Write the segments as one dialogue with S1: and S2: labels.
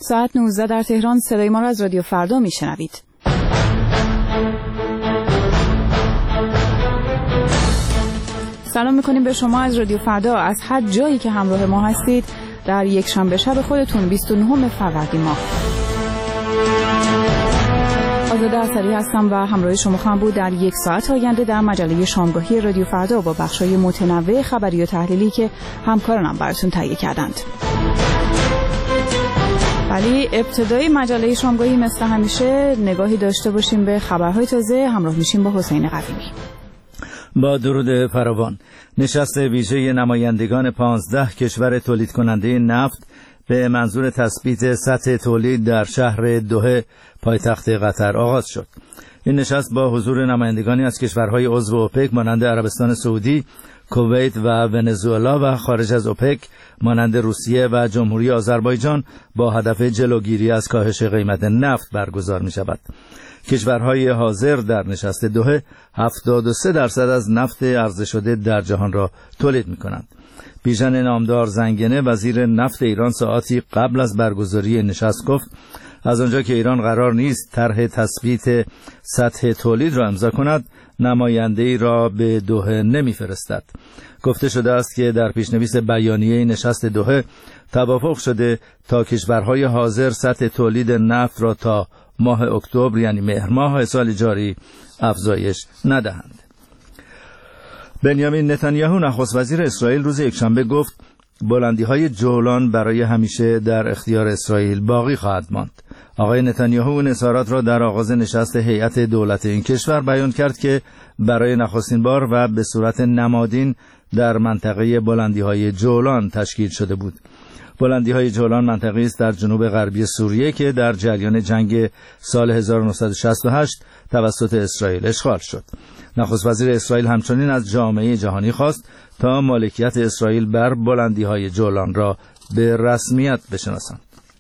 S1: ساعت 19 در تهران. صدای ما را از رادیو فردا میشنوید. سلام میکنیم به شما از رادیو فردا، از هر جایی که همراه ما هستید در یک شنبه شب خودتون 29 فروردین ماه. آزاده اثری هستم و همراه شما خواهم بود در یک ساعت آینده در مجله شامگاهی رادیو فردا با بخش‌های متنوع خبری و تحلیلی که همکارانم براتون تهیه کردند. ولی ابتدای مجله شامگاهی مثل همیشه نگاهی داشته باشیم به خبرهای تازه. همراه میشیم با حسین قویمی.
S2: با درود فراوان. نشست ویژه نمایندگان 15 کشور تولید کننده نفت به منظور تثبیت سطح تولید در شهر دوحه پایتخت قطر آغاز شد. این نشست با حضور نمایندگانی از کشورهای عضو اوپک مانند عربستان سعودی، کویت و ونزوئلا و خارج از اوپک مانند روسیه و جمهوری آذربایجان با هدف جلوگیری از کاهش قیمت نفت برگزار می شود. کشورهای حاضر در نشست دوحه 73% از نفت عرضه شده در جهان را تولید می کنند. بیژن نامدار زنگنه وزیر نفت ایران ساعاتی قبل از برگزاری نشست گفت از آنجا که ایران قرار نیست طرح تثبیت سطح تولید را امضا کند، نماینده‌ای را به دوحه نمی‌فرستد. گفته شده است که در پیشنویس بیانیه نشست دوحه توافق شده تا کشورهای حاضر سطح تولید نفت را تا ماه اکتبر یعنی مهر ماه سال جاری افزایش ندهند. بنیامین نتانیاهو نخست وزیر اسرائیل روز یکشنبه گفت بلندی‌های جولان برای همیشه در اختیار اسرائیل باقی خواهد ماند. آقای نتانیاهو این اظهارات را در آغاز نشست هیئت دولت این کشور بیان کرد که برای نخستین بار و به صورت نمادین در منطقه بلندی‌های جولان تشکیل شده بود. بلندی‌های جولان منطقه‌ای است در جنوب غربی سوریه که در جریان جنگ سال 1968 توسط اسرائیل اشغال شد. نخست وزیر اسرائیل همچنین از جامعه جهانی خواست تا مالکیت اسرائیل بر بلندی‌های جولان را به رسمیت بشناسند.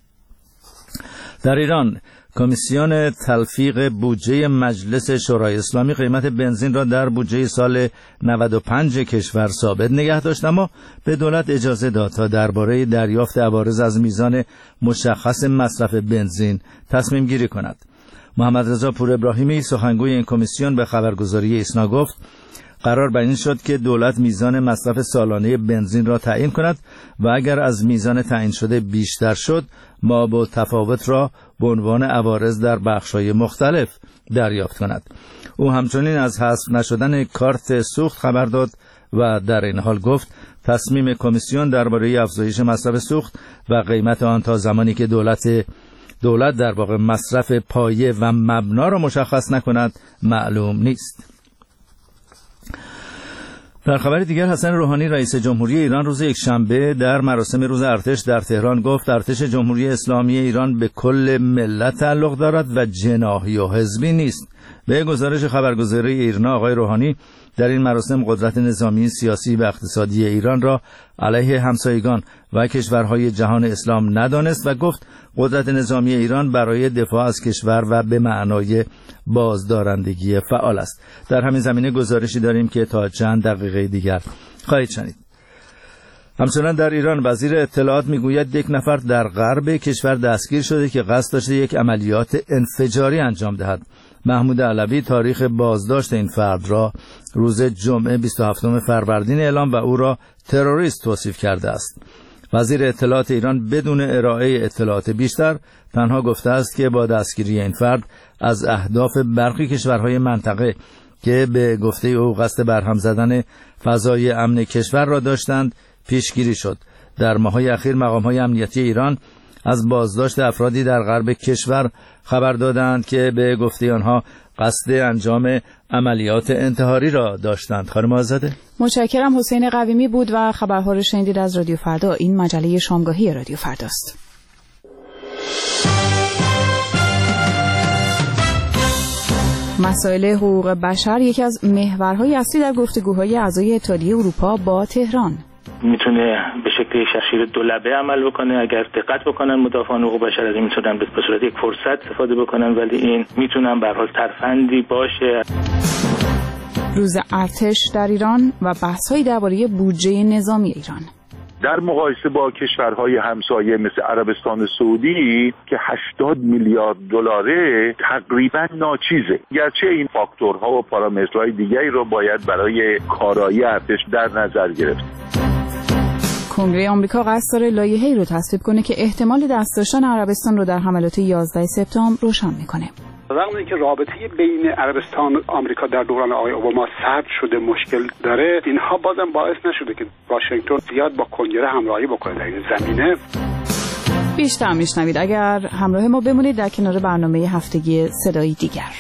S2: در ایران کمیسیون تلفیق بودجه مجلس شورای اسلامی قیمت بنزین را در بودجه سال 95 کشور ثابت نگه داشت، اما به دولت اجازه داد تا درباره دریافت عوارض از میزان مشخص مصرف بنزین تصمیم گیری کند. محمد رضا پور ابراهیمی سخنگوی این کمیسیون به خبرگزاری ایسنا گفت قرار بر این شد که دولت میزان مصرف سالانه بنزین را تعیین کند و اگر از میزان تعیین شده بیشتر شد ما با تفاوت را به عنوان عوارض در بخش‌های مختلف دریافت کند. او همچنین از حذف نشدن کارت سوخت خبر داد و در این حال گفت تصمیم کمیسیون درباره افزایش مصرف سوخت و قیمت آن تا زمانی که دولت در واقع مصرف پایه و مبنا را مشخص نکند معلوم نیست. در خبر دیگر حسن روحانی رئیس جمهوری ایران روز یکشنبه در مراسم روز ارتش در تهران گفت ارتش جمهوری اسلامی ایران به کل ملت تعلق دارد و جناحی و حزبی نیست. به گزارش خبرگزاری ایرنا آقای روحانی در این مراسم قدرت نظامی، سیاسی و اقتصادی ایران را علیه همسایگان و کشورهای جهان اسلام ندانست و گفت قدرت نظامی ایران برای دفاع از کشور و به معنای بازدارندگی فعال است. در همین زمینه گزارشی داریم که تا چند دقیقه دیگر خواهید شنید. همچنان در ایران وزیر اطلاعات میگوید یک نفر در غرب کشور دستگیر شده که قصد داشته یک عملیات انفجاری انجام دهد. محمود علوی تاریخ بازداشت این فرد را روز جمعه 27 فروردین اعلام و او را تروریست توصیف کرده است. وزیر اطلاعات ایران بدون ارائه اطلاعات بیشتر تنها گفته است که با دستگیری این فرد از اهداف برخی کشورهای منطقه که به گفته او قصد برهم زدن فضای امن کشور را داشتند پیشگیری شد. در ماه‌های اخیر مقام‌های امنیتی ایران از بازداشت افرادی در غرب کشور خبر دادند که به گفته آنها قصد انجام عملیات انتحاری را داشتند. خانم آزاده
S1: متشکرم. حسین قویمی بود و خبرها رو شنیدید از رادیو فردا. این مجله شامگاهی رادیو فرداست. مسائل حقوق بشر یکی از محورهای اصلی در گفتگوهای اعضای اتحادیه اروپا با تهران.
S3: میتونه به شکل شمشیر دولبه عمل بکنه. اگر دقت بکنن مدافعان حقوق بشر از این میتونن به صورت یک فرصت استفاده بکنن، ولی این میتونن به هر حال ترفندی باشه.
S1: روز ارتش در ایران و بحث‌های درباره بودجه نظامی ایران.
S4: در مقایسه با کشورهای همسایه مثل عربستان سعودی که 80 میلیارد دلاره تقریبا ناچیزه، گرچه این فاکتورها و پارامترهای دیگری رو باید برای کارایی ارتش در نظر گرفت.
S1: کنگره آمریکا قصد داره لایحه‌ای رو تصویب کنه که احتمال دست داشتن عربستان رو در حملات 11 سپتامبر روشن میکنه.
S5: رغم اینکه رابطه بین عربستان و آمریکا در دوران آقای اوباما سرد شده، مشکل داره، اینها بازم باعث نشده که واشنگتن زیاد با کنگره همراهی بکنه در این زمینه.
S1: بیشتر میشنوید اگر همراه ما بمونید در کنار برنامه هفتگی صدای دیگر.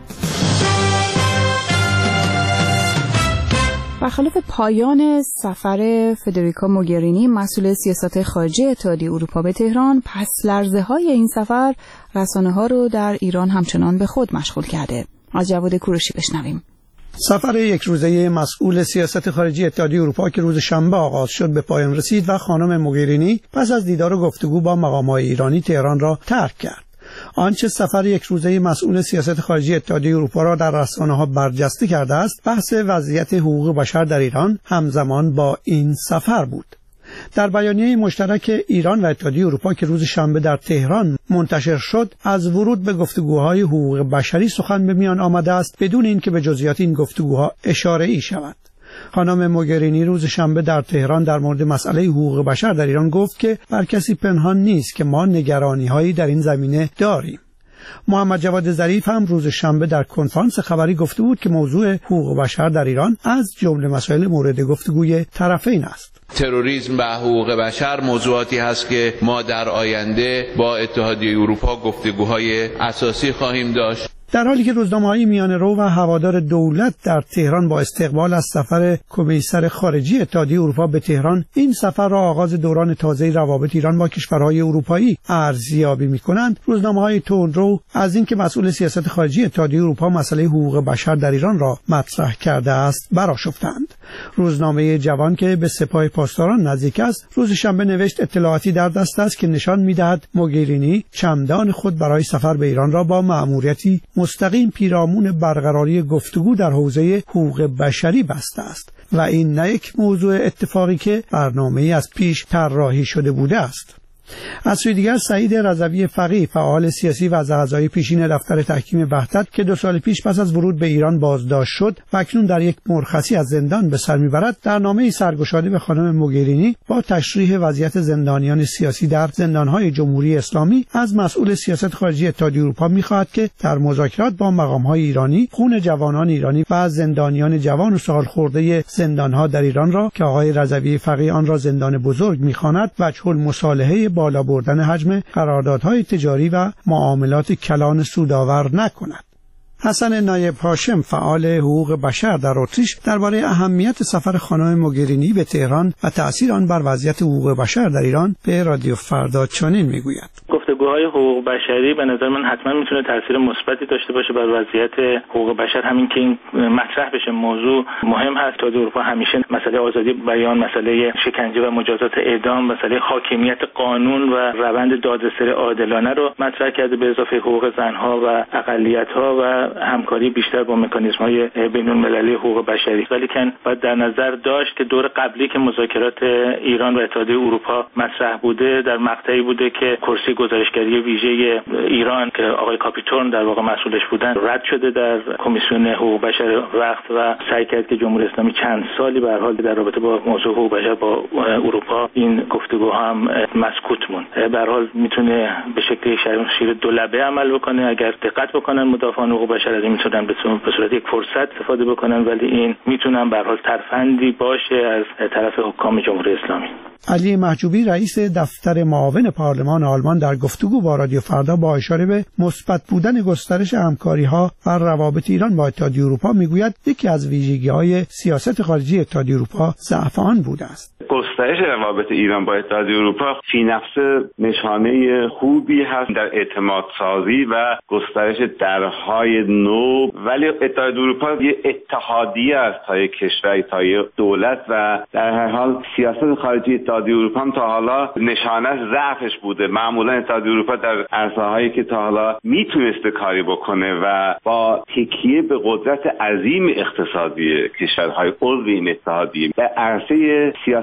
S1: برخلاف پایان سفر فدریکا موگرینی مسئول سیاست خارجی اتحادیه اروپا به تهران، پس لرزه‌های این سفر رسانه‌ها رو در ایران همچنان به خود مشغول کرده. از جواد کوروشی بشنویم.
S6: سفر یک روزه مسئول سیاست خارجی اتحادیه اروپا که روز شنبه آغاز شد به پایان رسید و خانم موگرینی پس از دیدار و گفتگو با مقام‌های ایرانی تهران را ترک کرد. آنچه سفر یک روزه مسئول سیاست خارجی اتحادیه اروپا را در رسانه‌ها برجسته کرده است، بحث وضعیت حقوق بشر در ایران همزمان با این سفر بود. در بیانیه مشترک ایران و اتحادیه اروپا که روز شنبه در تهران منتشر شد، از ورود به گفتگوهای حقوق بشری سخن به میان آمده است بدون اینکه به جزئیات این گفتگوها اشاره‌ای شود. خانم موگرینی روز شنبه در تهران در مورد مسئله حقوق بشر در ایران گفت که بر کسی پنهان نیست که ما نگرانی‌هایی در این زمینه داریم. محمد جواد ظریف هم روز شنبه در کنفرانس خبری گفته بود که موضوع حقوق بشر در ایران از جمله مسائل مورد گفتگوی طرفین است.
S7: تروریسم و حقوق بشر موضوعاتی هست که ما در آینده با اتحادیه اروپا گفتگوهای اساسی خواهیم داشت.
S6: در حالی که روزنامه‌های میانه‌رو و هوادار دولت در تهران با استقبال از سفر کمیسر خارجی اتحادیه اروپا به تهران این سفر را آغاز دوران تازه روابط ایران با کشورهای اروپایی ارزیابی می‌کنند، روزنامه‌های تندرو از اینکه مسئول سیاست خارجی اتحادیه اروپا مسئله حقوق بشر در ایران را مطرح کرده است برآشفتند. روزنامه جوان که به سپاه پاسداران نزدیک است روز شنبه نوشت اطلاعاتی در دست است که نشان می‌دهد موگرینی چمدان خود برای سفر به ایران را با مأموریتی مستقیم پیرامون برقراری گفتگو در حوزه حقوق بشری بسته است و این نه یک موضوع اتفاقی که برنامه‌ای از پیش طراحی شده بوده است. از سوی دیگر سعید رضوی فقیه فعال سیاسی و از اعضای پیشین دفتر تحکیم وحدت که 2 سال پیش پس از ورود به ایران بازداشت شد و اکنون در یک مرخصی از زندان به سر میبرد، در نامه‌ای سرگشاده به خانم موگرینی با تشریح وضعیت زندانیان سیاسی در زندان‌های جمهوری اسلامی از مسئول سیاست خارجی اتحادیه اروپا می‌خواهد که در مذاکرات با مقام‌های ایرانی خون جوانان ایرانی و زندانیان جوان و سال خورده زندان‌ها در ایران را که آقای رضوی فقیه آن را زندان بزرگ می‌خواند وجه المصالحه بالا بردن حجم قراردادهای تجاری و معاملات کلان سودآور نکند. حسن نایب هاشم فعال حقوق بشر در اتریش درباره اهمیت سفر خانم موگرینی به تهران و تأثیر آن بر وضعیت حقوق بشر در ایران به رادیو فردا چنین میگوید:
S3: گفتگوهای حقوق بشری به نظر من حتما میتونه تاثیر مثبتی داشته باشه بر وضعیت حقوق بشر. همین که این مطرح بشه موضوع مهم هست. تا اروپا همیشه مسئله آزادی بیان، مسئله شکنجه و مجازات اعدام، مسئله حاکمیت قانون و روند دادرسی عادلانه رو مطرح کرده، به اضافه حقوق زنها و اقلیت‌ها و همکاری بیشتر با مکانیزم‌های بین‌المللی حقوق بشری. ولی باید در نظر داشت که دور قبلی که مذاکرات ایران و اتحادیه اروپا مطرح بوده در مقطعی بوده که کرسی گزارشگری ویژه ایران که آقای کاپیتون در واقع مسئولش بودن رد شده در کمیسیون حقوق بشر وقت و سعی کرد که جمهوری اسلامی چند سالی به هر حال در رابطه با موضوع حقوق بشر با اروپا این گفتگوها هم مسکوت موند. به هر حال میتونه به شکل شیر دولبه عمل بکنه اگر دقت بکنن مدافعان حقوق بشر از این میتونن به صورت یک فرصت استفاده بکنن، ولی این میتونن به هر حال ترفندی باشه از طرف حکام جمهوری اسلامی.
S6: علی محجوبی رئیس دفتر معاون پارلمان آلمان در گفتگو با رادیو فردا با اشاره به مثبت بودن گسترش همکاری‌ها و روابط ایران با اتحادیه اروپا میگوید یکی از ویژگی‌های سیاست خارجی اتحادیه اروپا ضعف آن بوده است.
S8: گسترش روابط ایران با اتحادیه اروپا فی نفسه نشانه خوبی هست در اعتماد سازی و گسترش درهای نو، ولی اتحادیه اروپا یه اتحادیه است تا یک کشور، تا یک دولت و در هر حال سیاست خارجی اتحادیه اروپا هم تا حالا نشانه ضعفش بوده. معمولا اتحادیه اروپا در عرصه‌هایی که تا حالا میتونسته کاری بکنه و با تکیه به قدرت عظیم اقتصادی کشورهای عضو این اتحادیه به عرصه سیاست خارجی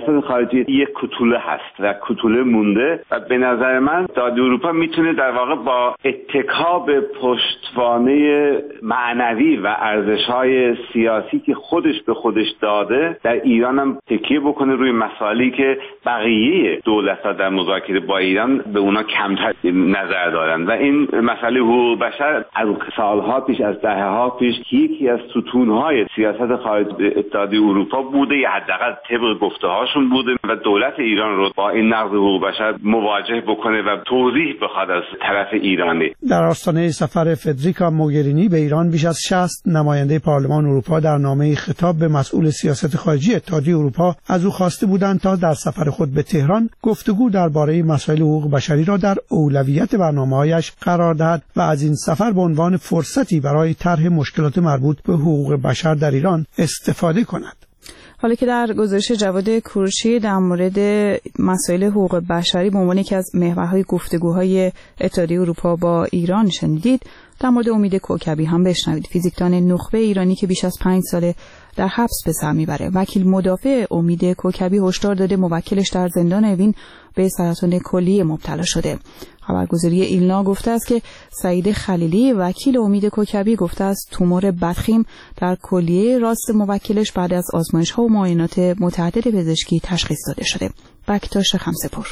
S8: خارجی یک کوتوله هست و کوتوله مونده و به نظر من اتحادیه اروپا میتونه در واقع با اتکا به پشتوانه معنوی و ارزش‌های سیاسی که خودش به خودش داده در ایران هم تکیه بکنه روی مسائلی که بقیه دولت‌ها در مذاکره با ایران به اونا کمتر نظر دارن و این مسئله حقوق بشر از سالها پیش، از دهه‌ها پیش یکی از ستون‌های سیاست خارجی اتحادیه اروپا بوده یا حداقل طبق گفته‌هاشون بوده و دولت ایران رو با این نقض حقوق بشر مواجه بکنه و توضیح بخواد از طرف ایرانی.
S6: در آستانه سفر فدریکا موگرینی به ایران بیش از 60 نماینده پارلمان اروپا در نامه خطاب به مسئول سیاست خارجی اتحادیه اروپا از او خواسته بودند تا در سفر خود به تهران گفتگو درباره مسائل حقوق بشری را در اولویت برنامه‌هایش قرار دهد و از این سفر به عنوان فرصتی برای طرح مشکلات مربوط به حقوق بشر در ایران استفاده کند.
S1: حالا که در گزارش جواد کوروشی در مورد مسائل حقوق بشری به عنوان یکی از محورهای گفتگوهای اتحادیه اروپا با ایران شنیدید، در مورد امید کوکبی هم بشنوید. فیزیکدان نخبه ایرانی که بیش از 5 ساله در حبس به سر میبره. وکیل مدافع امید کوکبی هشدار داده موکلش در زندان اوین به سرطان کلیه مبتلا شده. خبرگزاری ایلنا گفته است که سعید خلیلی وکیل امید کوکبی گفته است تومور بدخیم در کلیه راست موکلش بعد از آزمایش‌ها و معاینات متعدد پزشکی تشخیص داده شده. بکتاش خمسه‌پور.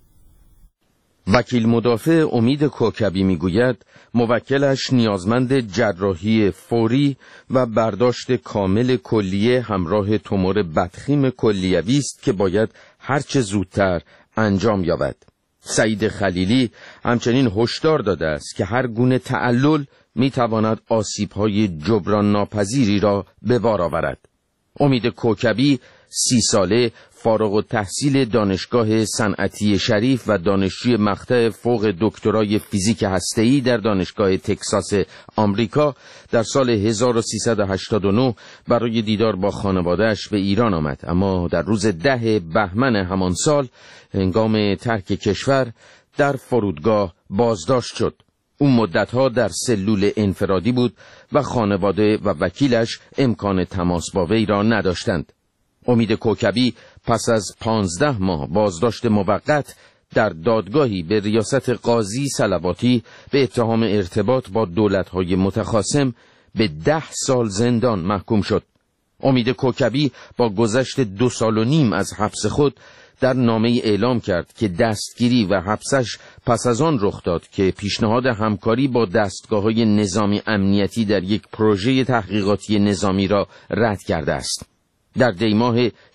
S9: وکیل مدافع امید کوکبی میگوید موکلش نیازمند جراحی فوری و برداشت کامل کلیه همراه تومور بدخیم کلیوی است که باید هرچه زودتر انجام یابد. سعید خلیلی همچنین هشدار داده است که هر گونه تعلل میتواند آسیب‌های جبران ناپذیری را به بار آورد. امید کوکبی 30 ساله فارغ التحصیل دانشگاه صنعتی شریف و دانشجوی مقطع فوق دکترای فیزیک هسته‌ای در دانشگاه تگزاس آمریکا در سال 1389 برای دیدار با خانواده‌اش به ایران آمد، اما در روز 10 بهمن همان سال هنگام ترک کشور در فرودگاه بازداشت شد. او مدتها در سلول انفرادی بود و خانواده و وکیلش امکان تماس با وی را نداشتند. امید کوکبی پس از 15 ماه بازداشت موقت در دادگاهی به ریاست قاضی صلواتی به اتهام ارتباط با دولت‌های متخاصم به 10 سال زندان محکوم شد. امید کوکبی با گذشت 2 سال و نیم از حبس خود در نامه‌ای اعلام کرد که دستگیری و حبسش پس از آن رخ داد که پیشنهاد همکاری با دستگاه‌های نظامی امنیتی در یک پروژه تحقیقاتی نظامی را رد کرده است. در دیماه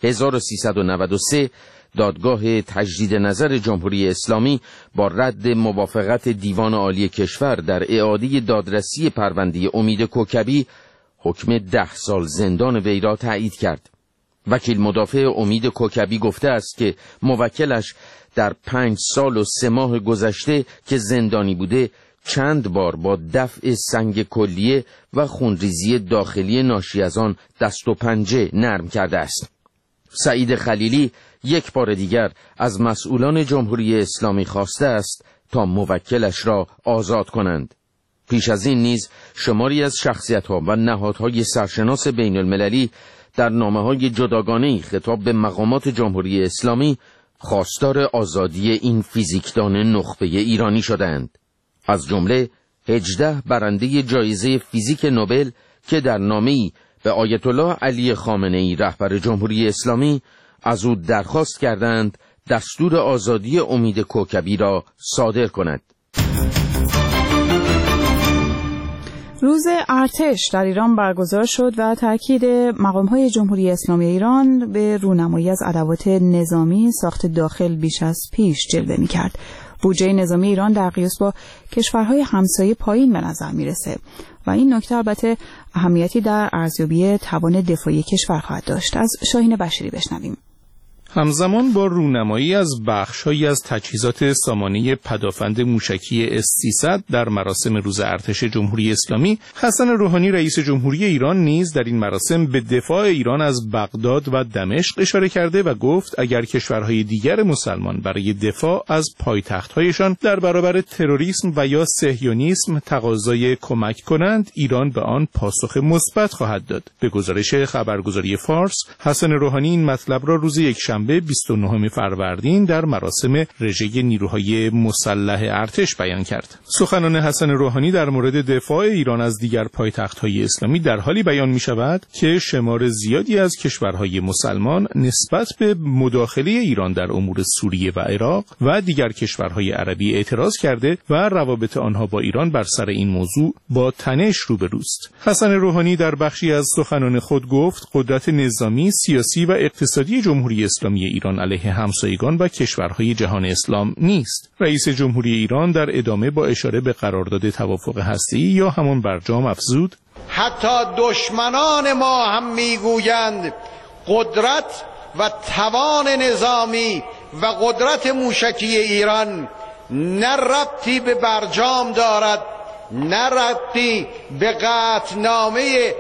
S9: 1393 دادگاه تجدید نظر جمهوری اسلامی با رد موافقت دیوان عالی کشور در اعاده دادرسی پرونده امید کوکبی حکم 10 سال زندان وی را تایید کرد. وکیل مدافع امید کوکبی گفته است که موکلش در 5 سال و 3 ماه گذشته که زندانی بوده چند بار با دفع سنگ کلیه و خونریزی داخلی ناشی از آن دست و پنجه نرم کرده است. سعید خلیلی یک بار دیگر از مسئولان جمهوری اسلامی خواسته است تا موکلش را آزاد کنند. پیش از این نیز شماری از شخصیت‌ها و نهادهای سرشناس بین المللی در نامه‌های جداگانه‌ای خطاب به مقامات جمهوری اسلامی خواستار آزادی این فیزیکدان نخبه ایرانی شدند. از جمله 18 برنده جایزه فیزیک نوبل که در نامه‌ای به آیت الله علی خامنه‌ای رهبر جمهوری اسلامی از او درخواست کردند دستور آزادی امید کوکبی را صادر کند.
S1: روز ارتش در ایران برگزار شد و تاکید مقام‌های جمهوری اسلامی ایران به رونمایی از ادوات نظامی ساخت داخل بیش از پیش جلوه می‌کرد. بودجه نظامی ایران در قیاس با کشورهای همسایه پایین به نظر میرسه و این نکته البته اهمیتی در ارزیابی توان دفاعی کشور خواهد داشت. از شاهین بشیری بشنویم.
S10: همزمان با رونمایی از بخش‌هایی از تجهیزات سامانه پدافند موشکی S-300 در مراسم روز ارتش جمهوری اسلامی، حسن روحانی رئیس جمهوری ایران نیز در این مراسم به دفاع ایران از بغداد و دمشق اشاره کرده و گفت اگر کشورهای دیگر مسلمان برای دفاع از پایتخت‌هایشان در برابر تروریسم و یا صهیونیسم تقاضای کمک کنند، ایران به آن پاسخ مثبت خواهد داد. به گزارش خبرگزاری فارس، حسن روحانی این مطلب را روز یکشنبه یکشنبه 29 فروردین در مراسم رژه نیروهای مسلح ارتش بیان کرد. سخنان حسن روحانی در مورد دفاع ایران از دیگر پایتخت‌های اسلامی در حالی بیان می‌شود که شمار زیادی از کشورهای مسلمان نسبت به مداخله ایران در امور سوریه و عراق و دیگر کشورهای عربی اعتراض کرده و روابط آنها با ایران بر سر این موضوع با تنش روبروست. حسن روحانی در بخشی از سخنان خود گفت قدرت نظامی، سیاسی و اقتصادی جمهوری اسلامی ایران علیه همسایگان و کشورهای جهان اسلام نیست. رئیس جمهوری ایران در ادامه با اشاره به قرارداد توافق هسته‌ای یا همان برجام افزود:
S11: حتی دشمنان ما هم میگویند قدرت و توان نظامی و قدرت موشکی ایران نه ربطی به برجام دارد، نه ربطی به قطعنامه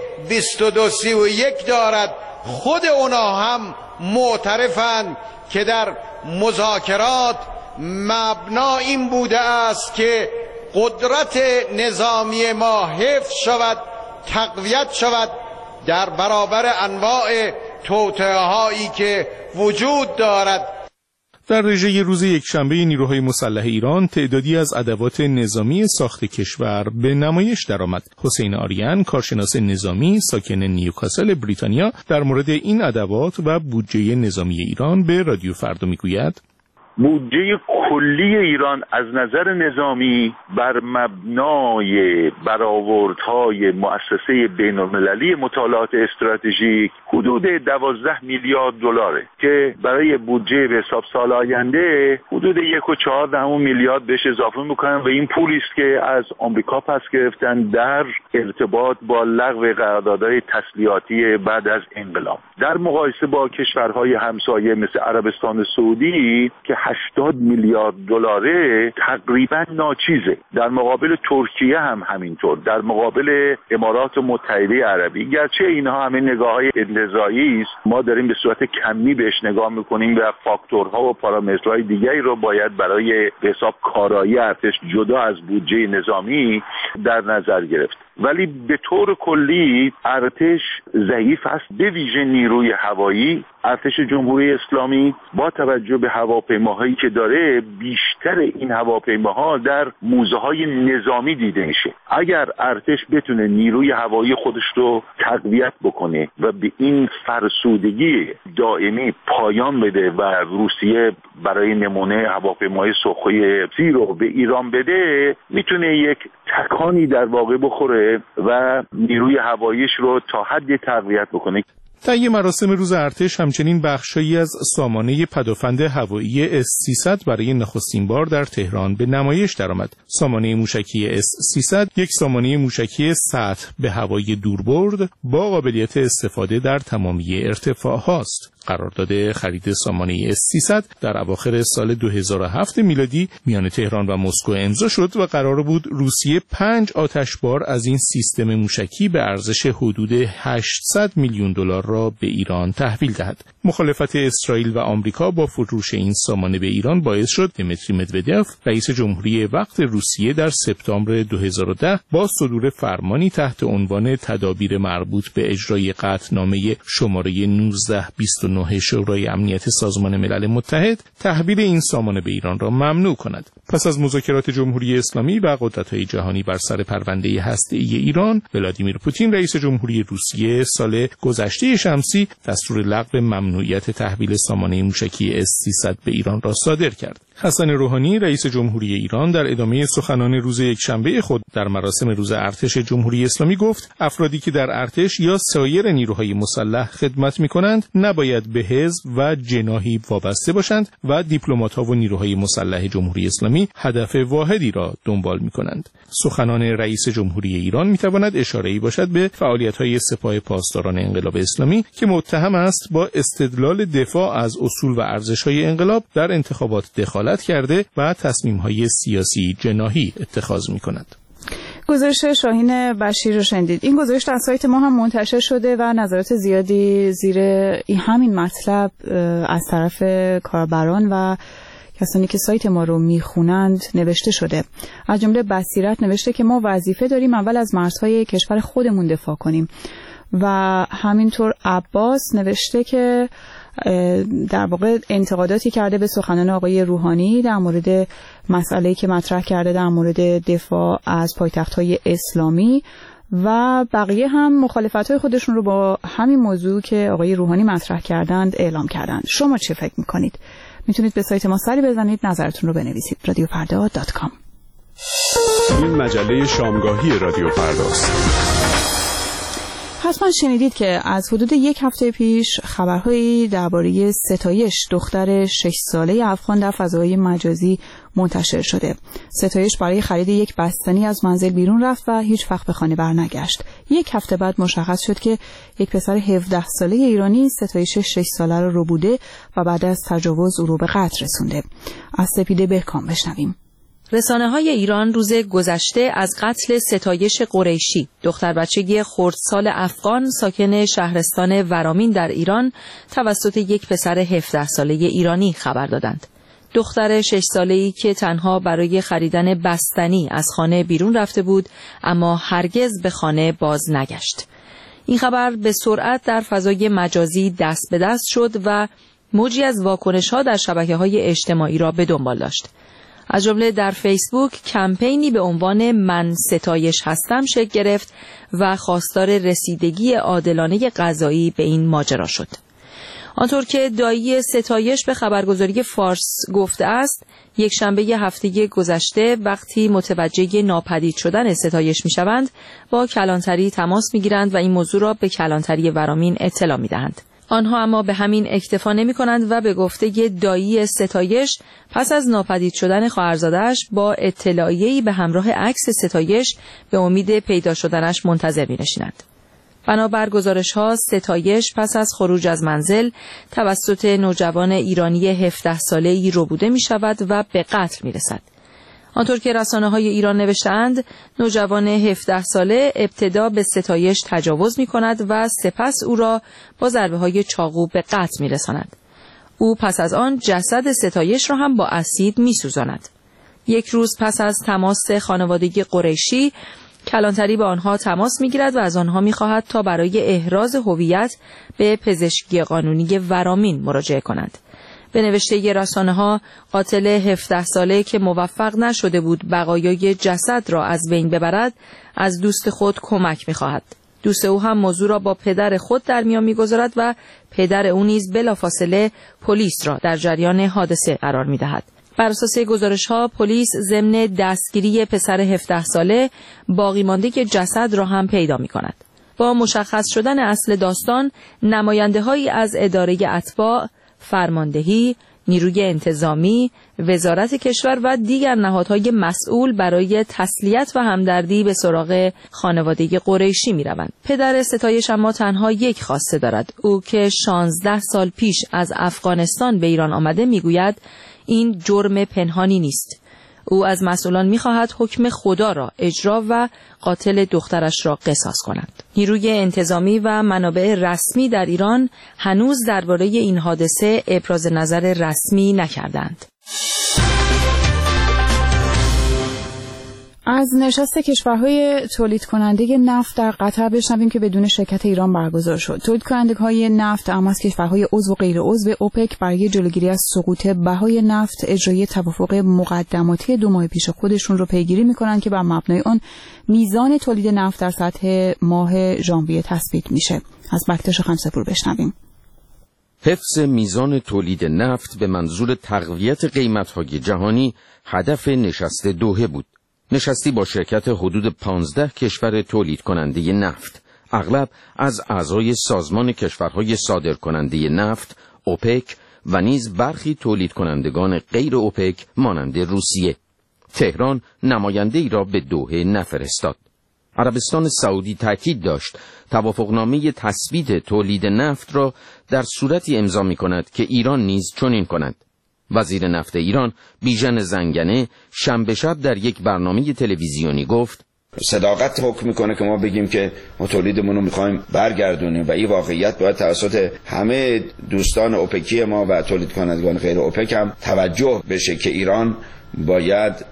S11: 2231 دارد. خود اونا هم معترفند که در مذاکرات مبنا این بوده است که قدرت نظامی ما حفظ شود، تقویت شود در برابر انواع توطئه‌هایی که وجود دارد.
S10: در رژه روز یکشنبه نیروهای مسلح ایران تعدادی از ادوات نظامی ساخت کشور به نمایش درآمد. حسین آریان، کارشناس نظامی ساکن نیوکاسل بریتانیا، در مورد این ادوات و بودجه نظامی ایران به رادیو فردا میگوید:
S4: بودجه کلی ایران از نظر نظامی بر مبنای برآوردهای مؤسسه بین‌المللی مطالعات استراتژیک حدود 12 میلیارد دلاره که برای بودجه به حساب سال آینده حدود 1.4 میلیارد بهش اضافه میکنن و این پولی است که از آمریکا پس گرفتن در ارتباط با لغو قراردادهای تسلیحاتی بعد از انقلاب. در مقایسه با کشورهای همسایه مثل عربستان سعودی که 80 میلیارد دلاره تقریبا ناچیزه. در مقابل ترکیه هم همینطور، در مقابل امارات متحده عربی، گرچه اینها همه نگاه‌های انتزاعی است، ما داریم به صورت کمی بهش نگاه میکنیم و فاکتورها و پارامترهای دیگری رو باید برای حساب کارایی ارتش جدا از بودجه نظامی در نظر گرفت. ولی به طور کلی ارتش ضعیف است، به ویژه نیروی هوایی. ارتش جمهوری اسلامی با توجه به هواپیماهایی که داره، بیشتر این هواپیماها در موزه‌های نظامی دیده میشه. اگر ارتش بتونه نیروی هوایی خودش رو تقویت بکنه و به این فرسودگی دائمی پایان بده و روسیه برای نمونه هواپیمای سوخوی 30 رو به ایران بده، میتونه یک تکانی در واقع بخوره و نیروی هواییش رو تا حدی تقویت بکنه.
S10: طی مراسم روز ارتش همچنین بخشایی از سامانه پدافند هوایی S-300 برای نخستین بار در تهران به نمایش درآمد. سامانه موشکی S-300 یک سامانه موشکی سطح به هوای دوربرد با قابلیت استفاده در تمامی ارتفاع هاست. قرارداد خرید سامانه S-300 در اواخر سال 2007 میلادی میان تهران و مسکو امضا شد و قرار بود روسیه 5 آتشبار از این سیستم موشکی به ارزش حدود 800 میلیون دلار را به ایران تحویل دهد. مخالفت اسرائیل و آمریکا با فروش این سامانه به ایران باعث شد دمیتری مدودف، رئیس جمهوری وقت روسیه، در سپتامبر 2010 با صدور فرمانی تحت عنوان تدابیر مربوط به اجرای قطعنامه شماره 1929 شورای امنیت سازمان ملل متحد تحویل این سامانه به ایران را ممنوع کند. پس از مذاکرات جمهوری اسلامی و قدرت‌های جهانی بر سر پرونده هسته‌ای ایران، ولادیمیر پوتین رئیس جمهوری روسیه سال گذشته شمسی دستور لغو ممنوعیت تحویل سامانه موشکی S-300 به ایران را صادر کرد. حسن روحانی رئیس جمهوری ایران در ادامه سخنان روز یکشنبه خود در مراسم روز ارتش جمهوری اسلامی گفت افرادی که در ارتش یا سایر نیروهای مسلح خدمت می‌کنند نباید به حزب و جناحی وابسته باشند و دیپلمات‌ها و نیروهای مسلح جمهوری اسلامی هدف واحدی را دنبال می‌کنند. سخنان رئیس جمهوری ایران می‌تواند اشاره‌ای باشد به فعالیت‌های سپاه پاسداران انقلاب اسلامی که متهم است با استدلال دفاع از اصول و ارزش‌های انقلاب در انتخابات دخالت کرده و تصمیم‌های سیاسی جناحی اتخاذ می‌کند.
S1: گزارش شاهین بشیر رو شنیدید. این گزارش در سایت ما هم منتشر شده و نظرات زیادی زیر همین مطلب از طرف کاربران و کسانی که سایت ما رو میخونند نوشته شده. از جمله بصیرت نوشته که ما وظیفه داریم اول از مرزهای کشور خودمون دفاع کنیم و همینطور عباس نوشته که در واقع انتقاداتی کرده به سخنان آقای روحانی در مورد مسئله‌ای که مطرح کرده در مورد دفاع از پایتخت‌های اسلامی و بقیه هم مخالفت‌های خودشون رو با همین موضوع که آقای روحانی مطرح کردند اعلام کردند. شما چه فکر می‌کنید؟ میتونید به سایت ما سری بزنید، نظرتون رو بنویسید. radiofrda.com.
S12: این مجله شامگاهی رادیو فرداست.
S1: حتما شنیدید که از حدود یک هفته پیش خبرهایی درباره ستایش دختر 6 ساله افغان در فضای مجازی منتشر شده. ستایش برای خرید یک بستنی از منزل بیرون رفت و هیچ وقت به خانه برنگشت. یک هفته بعد مشخص شد که یک پسر 17 ساله ایرانی ستایش 6 ساله رو ربوده و بعد از تجاوز او رو به قتل رسونده. از سپیده بهکام بشنویم.
S13: رسانه‌های ایران روز گذشته از قتل ستایش قریشی، دختر بچگی خردسال افغان ساکن شهرستان ورامین در ایران توسط یک پسر 17 ساله ایرانی خبر دادند. دختر 6 ساله‌ای که تنها برای خریدن بستنی از خانه بیرون رفته بود اما هرگز به خانه باز نگشت. این خبر به سرعت در فضای مجازی دست به دست شد و موجی از واکنش‌ها در شبکه‌های اجتماعی را به دنبال داشت. از جمله در فیسبوک کمپینی به عنوان من ستایش هستم شکل گرفت و خواستار رسیدگی عادلانه قضایی به این ماجرا شد. آنطور که دایی ستایش به خبرگزاری فارس گفته است، یک شنبه هفته گذشته وقتی متوجه ناپدید شدن ستایش میشوند، با کلانتری تماس میگیرند و این موضوع را به کلانتری ورامین اطلاع میدهند. آنها اما به همین اکتفا نمی کنند و به گفته دایی ستایش پس از ناپدید شدن خواهرزاده‌اش با اطلاعیه‌ای به همراه عکس ستایش به امید پیدا شدنش منتظر می نشینند. بنابر گزارش‌ها ستایش پس از خروج از منزل توسط نوجوان ایرانی 17 ساله‌ای ربوده می شود و به قتل می رسد. آنطور که رسانه‌های ایران نوشتند، نوجوان 17 ساله ابتدا به ستایش تجاوز می‌کند و سپس او را با ضربه‌های چاقو به قتل می‌رساند. او پس از آن جسد ستایش را هم با اسید می‌سوزاند. یک روز پس از تماس خانوادگی قریشی، کلانتری با آنها تماس می‌گیرد و از آنها می‌خواهد تا برای احراز هویت به پزشکی قانونی ورامین مراجعه کنند. به نوشته رسانه‌ها، قاتل 17 ساله که موفق نشده بود بقایای جسد را از بین ببرد، از دوست خود کمک می‌خواهد. دوست او هم موضوع را با پدر خود در میان می‌گذارد و پدر او نیز بلافاصله پلیس را در جریان حادثه قرار می‌دهد. بر اساس گزارش‌ها، پلیس ضمن دستگیری پسر 17 ساله باقی مانده جسد را هم پیدا می‌کند. با مشخص شدن اصل داستان، نماینده‌هایی از اداره اتباع، فرماندهی، نیروی انتظامی، وزارت کشور و دیگر نهادهای مسئول برای تسلیت و همدردی به سراغ خانواده قریشی می روند. پدر ستایش اما تنها یک خواسته دارد. او که 16 سال پیش از افغانستان به ایران آمده می گوید این جرم پنهانی نیست. او از مسئولان می‌خواهد حکم خدا را اجرا و قاتل دخترش را قصاص کنند. نیروی انتظامی و منابع رسمی در ایران هنوز درباره این حادثه ابراز نظر رسمی نکردند.
S1: از نشست کشورهای تولید کننده نفت در قطر بشنویم که بدون شرکت ایران برگزار شد. تولید کنندگان نفت اما از کشورهای عضو و غیر عضو اوپک برای جلوگیری از سقوط بهای نفت اجرای توافق مقدماتی 2 ماه پیش خودشون رو پیگیری می‌کنند که بر مبنای آن میزان تولید نفت در سطح ماه ژانویه تثبیت میشه. از بکتش خمسه‌پور بشنویم.
S9: حفظ میزان تولید نفت به منظور تقویت قیمت‌های جهانی هدف نشست دوحه بود. نشستی با شرکت حدود 15 کشور تولید کننده نفت، اغلب از اعضای سازمان کشورهای صادر کننده نفت، اوپک و نیز برخی تولید کنندگان غیر اوپک مانند روسیه. تهران نماینده ای را به دوحه نفرستاد. عربستان سعودی تاکید داشت توافقنامه تثبیت تولید نفت را در صورتی امضا می کند که ایران نیز چنین کند. وزیر نفت ایران بیژن زنگنه شنبه شب در یک برنامه تلویزیونی گفت
S14: صداقت حکم میکنه که ما بگیم که ما تولیدمون رو میخوایم برگردونیم و این واقعیت باید توسط همه دوستان اوپکی ما و تولید کنندگان غیر اوپک هم توجه بشه که ایران باید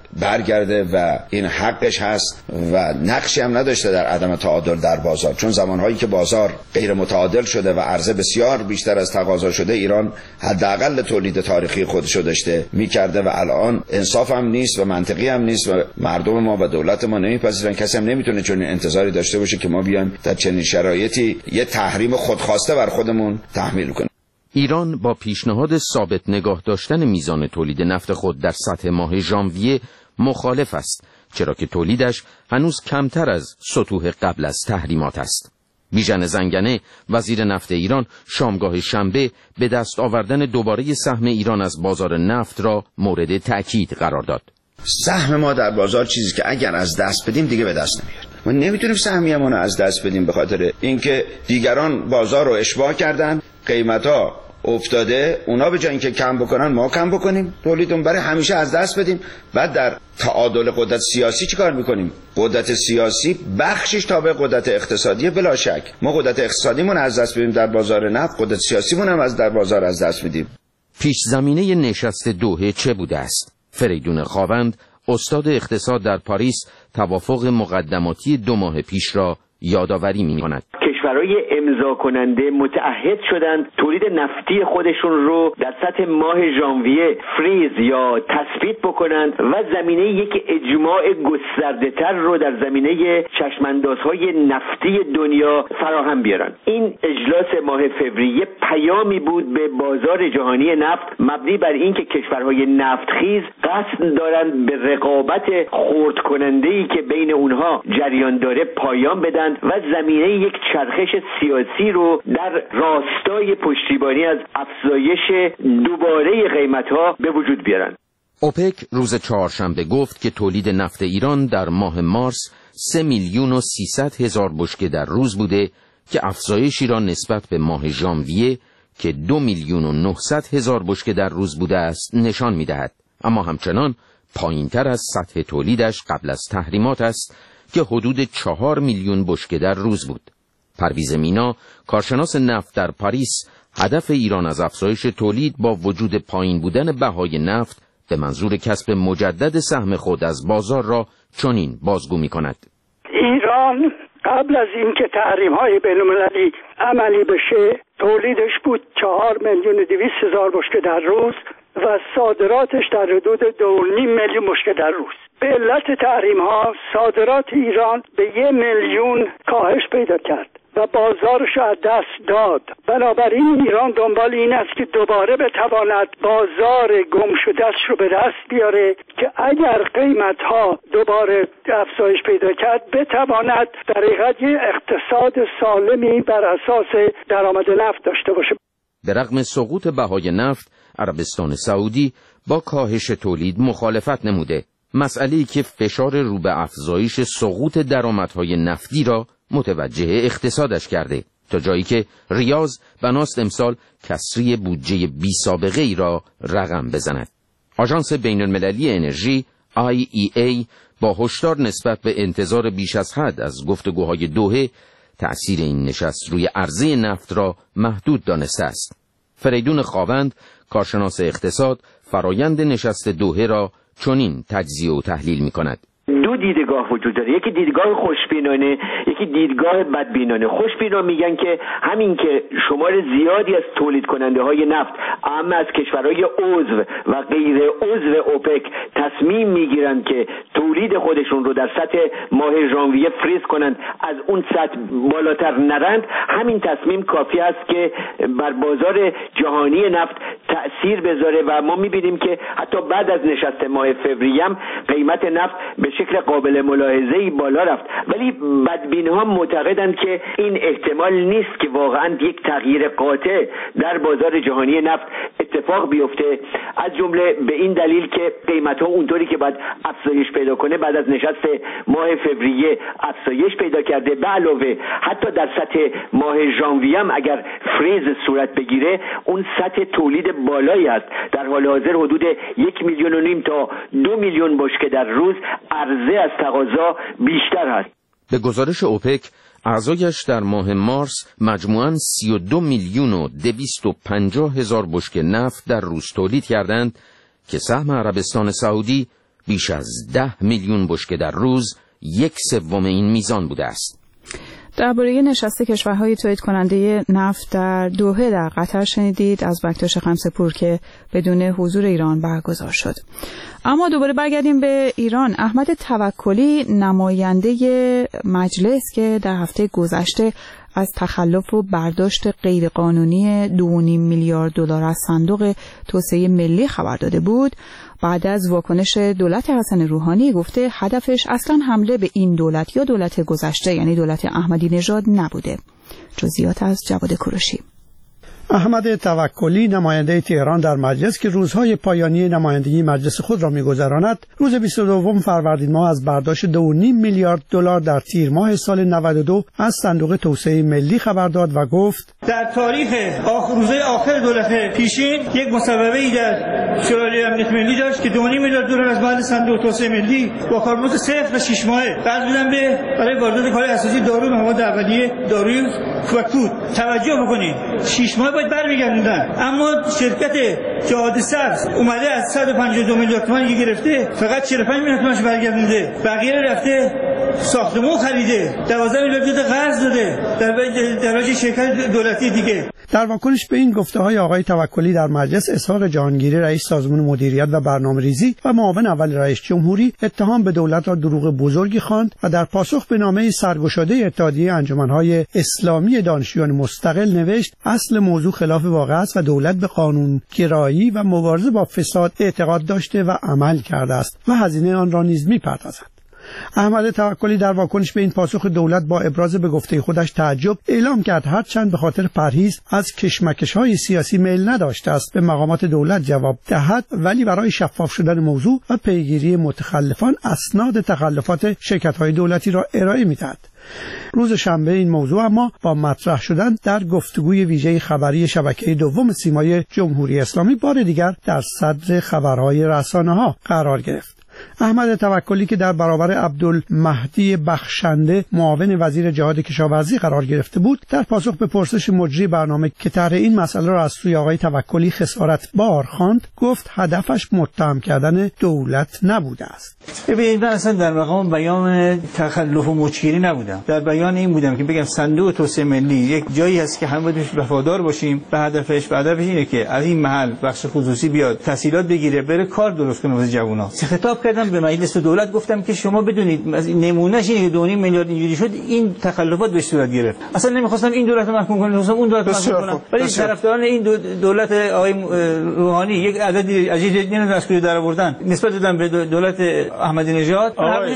S14: برگرده و این حقش هست و نقشی هم نداشته در عدم تعادل در بازار، چون زمانهایی که بازار غیر متعادل شده و عرضه بسیار بیشتر از تقاضا شده، ایران حداقل تولید تاریخی خودشو داشته میکرده و الان انصاف هم نیست و منطقی هم نیست و مردم ما و دولت ما نمیپذیرن. کسی هم نمیتونه چون انتظاری داشته باشه که ما بیایم در چنین شرایطی یه تحریم خودخواسته بر خودمون تحمیل کنیم.
S9: ایران با پیشنهاد ثابت نگاه داشتن میزان تولید نفت خود در سطح ماه ژانویه مخالف است، چرا که تولیدش هنوز کمتر از سطوح قبل از تحریمات است. بیژن زنگنه وزیر نفت ایران شامگاه شنبه به دست آوردن دوباره سهم ایران از بازار نفت را مورد تأکید قرار داد.
S14: سهم ما در بازار چیزی که اگر از دست بدیم دیگه به دست نمیاد. ما نمیتونیم سهمیه‌مون رو از دست بدیم به خاطر اینکه دیگران بازار رو اشباع کردن، قیمتا افتاده، اونا به جای اینکه کم بکنن ما کم بکنیم، تولیدمون برای همیشه از دست بدیم. بعد در تعادل قدرت سیاسی چیکار میکنیم؟ قدرت سیاسی بخشش تابع قدرت اقتصادی، بلا شک. ما قدرت اقتصادیمون از دست بدیم در بازار نفت، قدرت سیاسیمون هم در بازار از دست میدیم.
S9: پیش زمینه نشست دوحه چه بوده است؟ فریدون خاوند، استاد اقتصاد در پاریس، توافق مقدماتی 2 ماه پیش را یادآوری می‌کند.
S15: کشورهای امضا کننده متعهد شدند تولید نفتی خودشون رو در سطح ماه ژانویه فریز یا تثبیت بکنند و زمینه یک اجماع گسترده‌تر رو در زمینه چشماندازهای نفتی دنیا فراهم بیارن. این اجلاس ماه فوریه پیامی بود به بازار جهانی نفت مبنی بر اینکه کشورهای نفتخیز قصد دارند به رقابت خرد کننده‌ای که بین اونها جریان داره پایان بدن و زمینه یک چرخش سیاسی رو در راستای پشتیبانی از افزایش دوباره قیمت‌ها به وجود بیارن.
S9: اوپک روز چهارشنبه گفت که تولید نفت ایران در ماه مارس 3,300,000 بشکه در روز بوده که افزایشی را نسبت به ماه ژانویه که 2,900,000 بشکه در روز بوده است نشان می‌دهد، اما همچنان پایین‌تر از سطح تولیدش قبل از تحریمات است که حدود 4 میلیون بشکه در روز بود. پرویز مینا، کارشناس نفت در پاریس، هدف ایران از افزایش تولید با وجود پایین بودن بهای نفت به منظور کسب مجدد سهم خود از بازار را چنین بازگو می‌کند.
S16: ایران قبل از اینکه تحریم‌های بین‌المللی عملی بشه تولیدش بود 4,200,000 بشکه در روز و صادراتش در حدود 2.5 میلیون بشکه در روز. به علت تحریم‌ها صادرات ایران به 1 میلیون کاهش پیدا کرد و بازارش از دست داد. بنابراین ایران دنبال این است که دوباره بتواند بازار گم شده‌اش رو به دست بیاره که اگر قیمت‌ها دوباره افزایش پیدا کرد بتواند در حقیقت یه اقتصاد سالمی بر اساس درآمد نفت داشته باشه.
S9: به رغم سقوط بهای نفت، عربستان سعودی با کاهش تولید مخالفت نموده، مسئله‌ای که فشار رو به افزایش سقوط درآمدهای نفتی را متوجه اقتصادش کرده، تا جایی که ریاض بناست امسال کسری بودجه بی سابقه ای را رقم بزند. آژانس بین‌المللی انرژی IEA با هشدار نسبت به انتظار بیش از حد از گفتگوهای دوحه تأثیر این نشست روی عرضه نفت را محدود دانسته است. فریدون خاوند، کارشناس اقتصاد، فرایند نشست دوحه را چنین تجزیه و تحلیل می‌کند.
S15: دو دیدگاه وجود داره، یکی دیدگاه خوشبینانه، یکی دیدگاه بدبینانه. خوشبینان میگن که همین که شمار زیادی از تولید کننده های نفت اما از کشورهای عضو و غیر عضو اوپک تصمیم میگیرن که تولید خودشون رو در سطح ماه ژانویه فریز کنند، از اون سطح بالاتر نرند، همین تصمیم کافی است که بر بازار جهانی نفت تأثیر بذاره و ما میبینیم که حتی بعد از نشست ماه فوریه هم قیمت نفت به شکل قابل ملاحظه‌ای بالا رفت. ولی بدبین‌ها معتقدند که این احتمال نیست که واقعاً یک تغییر قاطع در بازار جهانی نفت اتفاق بیفته، از جمله به این دلیل که قیمت‌ها اونطوری که باید افزایش پیدا کنه بعد از نشست ماه فوریه افزایش پیدا کرده. به علاوه حتی در سطح ماه ژانویه هم اگر فریز صورت بگیره اون سطح تولید بالایی است. در حال حاضر حدود 1,5 میلیون تا 2 میلیون بشکه در روز عرضه از تقاضا بیشتر هست.
S9: به گزارش اوپک، اعضایش در ماه مارس مجموعاً 32,250,000 بشکه نفت در روز تولید کردند که سهم عربستان سعودی بیش از 10 میلیون بشکه در روز 1/3 این میزان بوده است.
S1: درباره نشست کشورهای تولید کننده نفت در دوحه در قطر شنیدید از بکتاش خمسه‌پور که بدون حضور ایران برگزار شد. اما دوباره برگردیم به ایران. احمد توکلی نماینده مجلس که در هفته گذشته از تخلف و برداشت غیرقانونی 2.5 میلیارد دلار از صندوق توسعه ملی خبر داده بود، بعد از واکنش دولت حسن روحانی گفته هدفش اصلا حمله به این دولت یا دولت گذشته یعنی دولت احمدی نژاد نبوده. جزئیات از جواد کوروشی.
S6: احمد توکلی نماینده تهران در مجلس که روزهای پایانی نمایندگی مجلس خود را می‌گذراند، روز 22 فروردین ماه از برداشت 2.5 میلیارد دلار در تیر ماه سال 92 از صندوق توسعه ملی خبر داد و گفت
S17: در تاریخ روزهای آخر دولت پیشین یک مصوبه‌ای در شورای امنیت ملی داشت که 2.5 میلیارد دلار از مال صندوق توسعه ملی با کاربرد 0 و 6 ماهه قرض بدن برای واردات کالای اساسی دارو و مواد اولیه داروی کوکود. توجه بکنید 6 ماه باید برمیگردوندن، اما شرکت جهاد سبز اومده از 152 میلیارد تومان گرفته فقط 45 میلیارد تومانش برگردونده، بقیه رفته ساختمون خریده، 12 میلیارد قرض داده در واجه شرکت دولتی دیگه.
S6: در واکنش به این گفته‌های آقای توکلی در مجلس، اسحاق جهانگیری رئیس سازمان مدیریت و برنامه‌ریزی و معاون اول رئیس جمهوری اتهام به دولت را دروغ بزرگی خواند و در پاسخ به نامه سرگشاده اتحادیه انجمن‌های اسلامی دانشجویان مستقل نوشت اصل موضوع خلاف واقع است و دولت به قانونگرایی و مبارزه با فساد اعتقاد داشته و عمل کرده است و هزینه آن را نیز می‌پردازد. احمد توکلی در واکنش به این پاسخ دولت با ابراز به گفته خودش تعجب اعلام کرد هرچند به خاطر پرهیز از کشمکش‌های سیاسی میل نداشته است به مقامات دولت جواب دهد، ولی برای شفاف شدن موضوع و پیگیری متخلفان اسناد تخلفات شرکت‌های دولتی را ارائه می‌دهد. روز شنبه این موضوع اما با مطرح شدن در گفتگوی ویژه خبری شبکه دوم سیمای جمهوری اسلامی بار دیگر در صدر خبرهای رسانه‌ها قرار گرفت. احمد توکلی که در برابر عبدالمهدی بخشنده معاون وزیر جهاد کشاورزی قرار گرفته بود، در پاسخ به پرسش مجری برنامه که طرح این مسئله را از سوی آقای توکلی خسارت بار خواند، گفت هدفش متهم کردن دولت نبوده است.
S17: ببینید من اصلا در مقام بیان تخلف و مچگیری نبودم. در بیان این بودم که بگم صندوق توسعه ملی یک جایی هست که همه باید وفادار باشیم به هدفش. هدفش اینه که از این محل بخش خصوصی بیاد تسهیلات بگیره، بره کار درست کنه واسه جوونا. خطاب کردم به مجلس و دولت، گفتم که شما بدونید از نمونهش اینه که 2.5 میلیارد اینجوری شد، این تخلفات به صورت گرفت. اصلا نمیخواستم این دولت رو محکوم کنم، می‌خواستم اون دولت رو محکوم کنم. ولی طرفداران این دولت آقای روحانی یک عددی عجیب نمی‌دونن در آوردن نسبت دادن به دولت احمدی نژاد.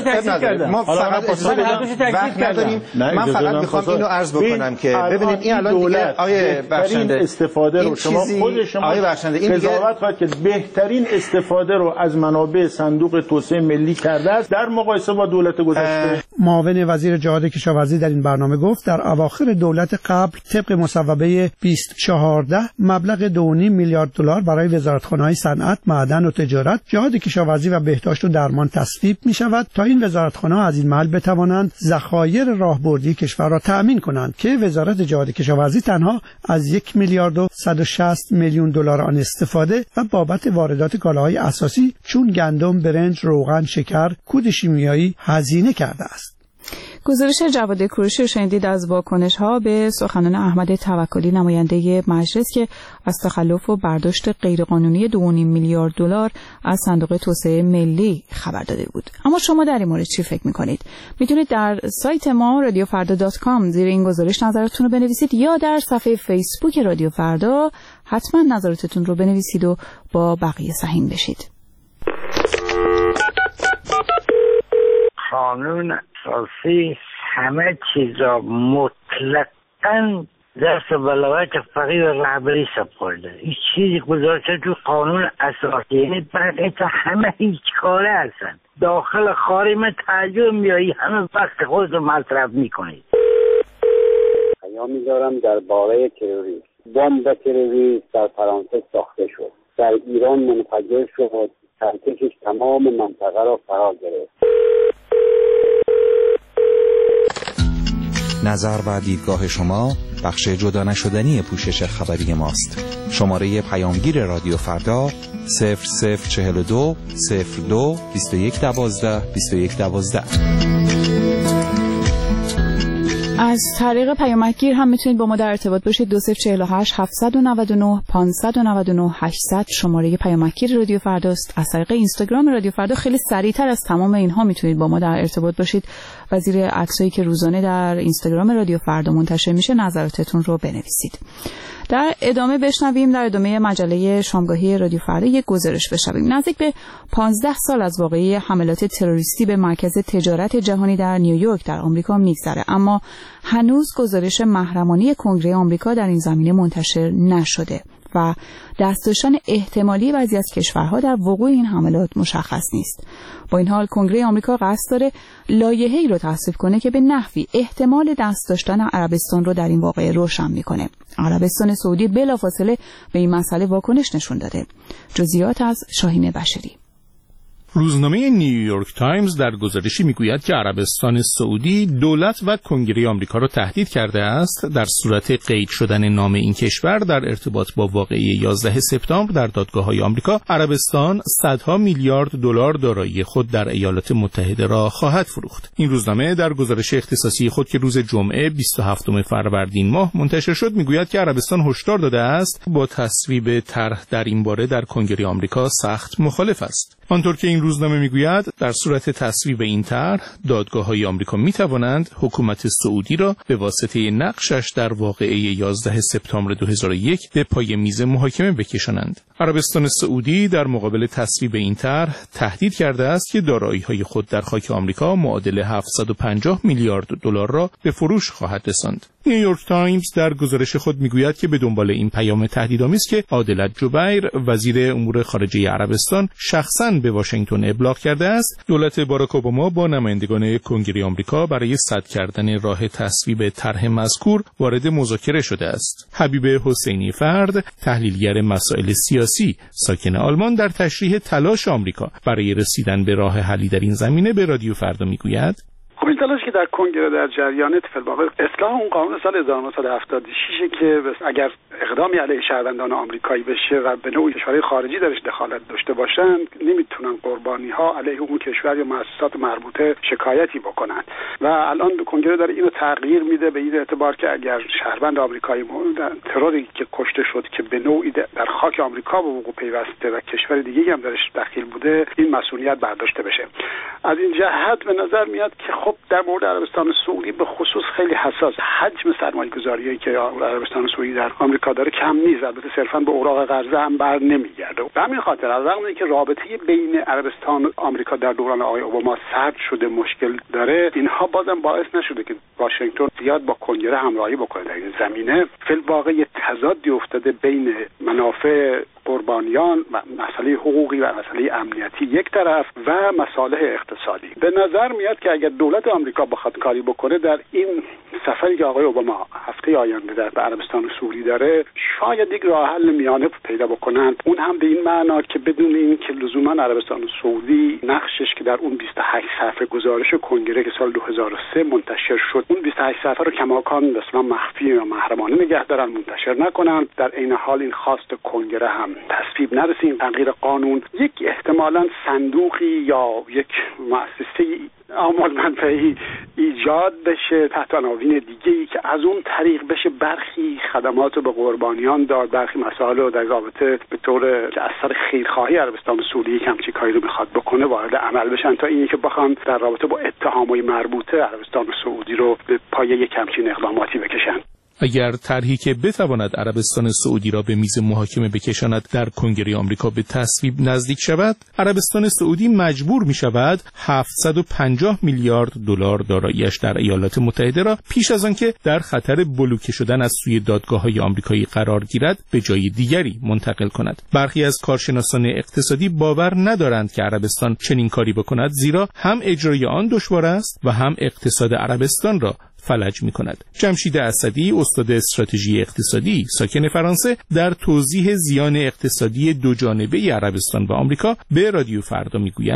S18: ما فقط وقت نداریم. من فقط میخوام اینو عرض بکنم که ببینید این الان دیگه آیه بخشنده
S19: استفاده رو شما
S18: آیه بخشنده این
S19: قضاوت کنید که بهترین استفاده رو از منابع صندوق توسعه ملی کرده است در مقایسه با دولت گذشته.
S6: معاون وزیر جهاد کشاورزی در این برنامه گفت در اواخر دولت قبل طبق مصوبه 2014 مبلغ 2.5 میلیارد دلار برای وزارتخانه‌های صنعت، معدن و تجارت، جهاد کشاورزی و بهداشت و درمان تصویب می شود تا این وزارتخانه‌ها از این محل بتوانند ذخایر راهبردی کشور را تأمین کنند که وزارت جهاد کشاورزی تنها از 1 میلیارد و 160 میلیون دلار آن استفاده و بابت واردات کالاهای اساسی چون گندم، برنج، روغن، شکر، کود شیمیایی هزینه کرده است.
S1: گزارش جواد کوروشی شنیدید از واکنش‌ها به سخنان احمد توکلی نماینده مجلس که از تخلف و برداشت غیرقانونی 2.5 میلیارد دلار از صندوق توسعه ملی خبر داده بود. اما شما در این مورد چی فکر می‌کنید؟ میتونید در سایت ما radiofarda.com زیر این گزارش نظرتون رو بنویسید یا در صفحه فیسبوک رادیو فردا حتما نظراتتون رو بنویسید و با بقیه سهیم بشید.
S20: قانون اساسی همه چیزا مطلقاً دست ولایت فقیه و رهبری سپرده. این چیزی گذاشته تو قانون اساسی، یعنی بقیه تا همه هیچ کاره هستن. داخل خارج من تعجب میایی همه وقت خود رو مصرف میکنید.
S21: پیامی دارم درباره تروریسم. بمب تروریسم در فرانسه ساخته شد، در ایران منفجر شد، ترکشش تمام منطقه را فرا گرفت.
S2: نظر و دیدگاه شما بخش جدا نشدنی پوشش خبری ماست. شماره پیامگیر رادیو فردا 0042 02 2112 2112.
S1: از طریق پیامکگیر هم میتونید با ما در ارتباط باشید. 2048 799 599 800 شماره پیامکگیر رادیو فرداست. از طریق اینستاگرام رادیو فردا خیلی سریعتر از تمام اینها میتونید با ما در ارتباط باشید و زیر عکسایی که روزانه در اینستاگرام رادیو فردا منتشر میشه نظراتتون رو بنویسید. در ادامه مجله شامگاهی رادیو فردا یک گزارش بشنویم. نزدیک به 15 سال از واقعه حملات تروریستی به مرکز تجارت جهانی در نیویورک در آمریکا میگذره، اما هنوز گزارش محرمانه کنگره آمریکا در این زمینه منتشر نشده و دستخوشان احتمالی بعضی از کشورها در وقوع این حملات مشخص نیست. با این حال کنگره آمریکا قصد داره لایحه‌ای رو تصویب کنه که به نحوی احتمال دست داشتن عربستان رو در این واقعه روشن میکنه. عربستان سعودی بلافاصله به این مسئله واکنش نشون داده. جزئیات از شاهین بشری.
S10: روزنامه نیویورک تایمز در گزارشی میگوید که عربستان سعودی دولت و کنگره آمریکا را تهدید کرده است در صورت قید شدن نام این کشور در ارتباط با واقعه 11 سپتامبر در دادگاه‌های آمریکا. عربستان صدها میلیارد دلار دارایی خود در ایالات متحده را خواهد فروخت. این روزنامه در گزارش اختصاصی خود که روز جمعه 27 فروردین ماه منتشر شد میگوید که عربستان هشدار داده است با تصویب طرح در این باره در کنگره آمریکا سخت مخالف است. آنطور که این روزنامه میگوید در صورت تصویب این طرح دادگاه‌های آمریکا میتوانند حکومت سعودی را به واسطه نقشش در واقعه 11 سپتامبر 2001 به پای میز محاکمه بکشانند. عربستان سعودی در مقابل تصویب این طرح تهدید کرده است که دارایی‌های خود در خاک آمریکا معادل 750 میلیارد دلار را به فروش خواهد رساند. نیویورک تایمز در گزارش خود میگوید که به دنبال این پیام تهدیدآمیز که عادلت جبیر وزیر امور خارجه عربستان شخصاً به واشنگتن ابلاغ کرده است، دولت باراک اوباما با نمایندگان کنگره آمریکا برای صدر کردن راه تصویب طرح مذکور وارد مذاکره شده است. حبیب حسینی فرد، تحلیلگر مسائل سیاسی ساکن آلمان، در تشریح تلاش آمریکا برای رسیدن به راه حلی در این زمینه به رادیو فردا میگوید:
S5: خب این تلاش که در کنگره در جریانه اتفاق اصلاح اون قانون سال 1976 که اگر اقدامی علیه شهروندان آمریکایی بشه و به نوعی کشورهای خارجی درش دخالت داشته باشند نمیتونن قربانی‌ها علیه اون کشور یا مؤسسات مربوطه شکایتی بکنن و الان کنگره داره اینو تغییر میده به این اعتبار که اگر شهروند آمریکایی تروری که کشته شد که به نوعی در خاک آمریکا به وقوع پیوسته و کشور دیگه‌ای هم درش دخیل بوده این مسئولیت برداشته بشه. از این جهت به نظر میاد که خب در مورد عربستان سعودی به خصوص خیلی حساس. حجم سرمایه‌گذاریایی که عربستان سعودی در آمریکا داره کم نیست، البته صرفاً به اوراق قرضه هم بر نمیگرده. به همین خاطر از رغم اینکه رابطه بین عربستان و آمریکا در دوران آقای اوباما سرد شده، مشکل داره، اینها بازم باعث نشده که واشنگتن زیاد با کنگره همراهی بکنه در این زمینه. فی الواقع تضادی افتاده بین منافع قربانیان و مسئله حقوقی و مسئله امنیتی یک طرف و مصالح اقتصادی. به نظر میاد که اگر دولت آمریکا بخواد کاری بکنه در این سفری که آقای اوباما هفته آینده در عربستان سعودی داره شاید یک راه حل میانه پیدا بکنند، اون هم به این معنا که بدون این که لزوما عربستان سعودی نقشش که در اون 28 صفحه گزارش کنگره که سال 2003 منتشر شد اون 28 صفحه رو کماکان اصلا مخفی و محرمانه نگه دارن، منتشر نکنن. در عین حال این خواست کنگره هم تصویب نرسه این تغییر قانون، یک احتمالاً صندوقی یا یک مؤسسه اعمال منفعی ایجاد بشه تحت عناوین دیگه‌ای که از اون طریق بشه برخی خدمات رو به قربانیان داد، برخی مسائل رو در رابطه به طور که اثر خیرخواهی عربستان سعودی همچین کاری رو میخواد بکنه وارد عمل بشن تا اینی که بخوان در رابطه با اتهامای مربوطه عربستان سعودی رو به پای یک همچین اقداماتی بکشن.
S10: اگر طرحی که بتواند عربستان سعودی را به میز محاکمه بکشاند در کنگره آمریکا به تصویب نزدیک شود، عربستان سعودی مجبور می شود 750 میلیارد دلار داراییش در ایالات متحده را پیش از آنکه در خطر بلوکه شدن از سوی دادگاه‌های آمریکایی قرار گیرد به جای دیگری منتقل کند. برخی از کارشناسان اقتصادی باور ندارند که عربستان چنین کاری بکند، زیرا هم اجرای آن دشوار است و هم اقتصاد عربستان را فلج می کند. جمشید اسدی، استاد استراتژی اقتصادی ساکن فرانسه، در توضیح زیان اقتصادی دو جانبه عربستان و آمریکا به رادیو فردا می گوید: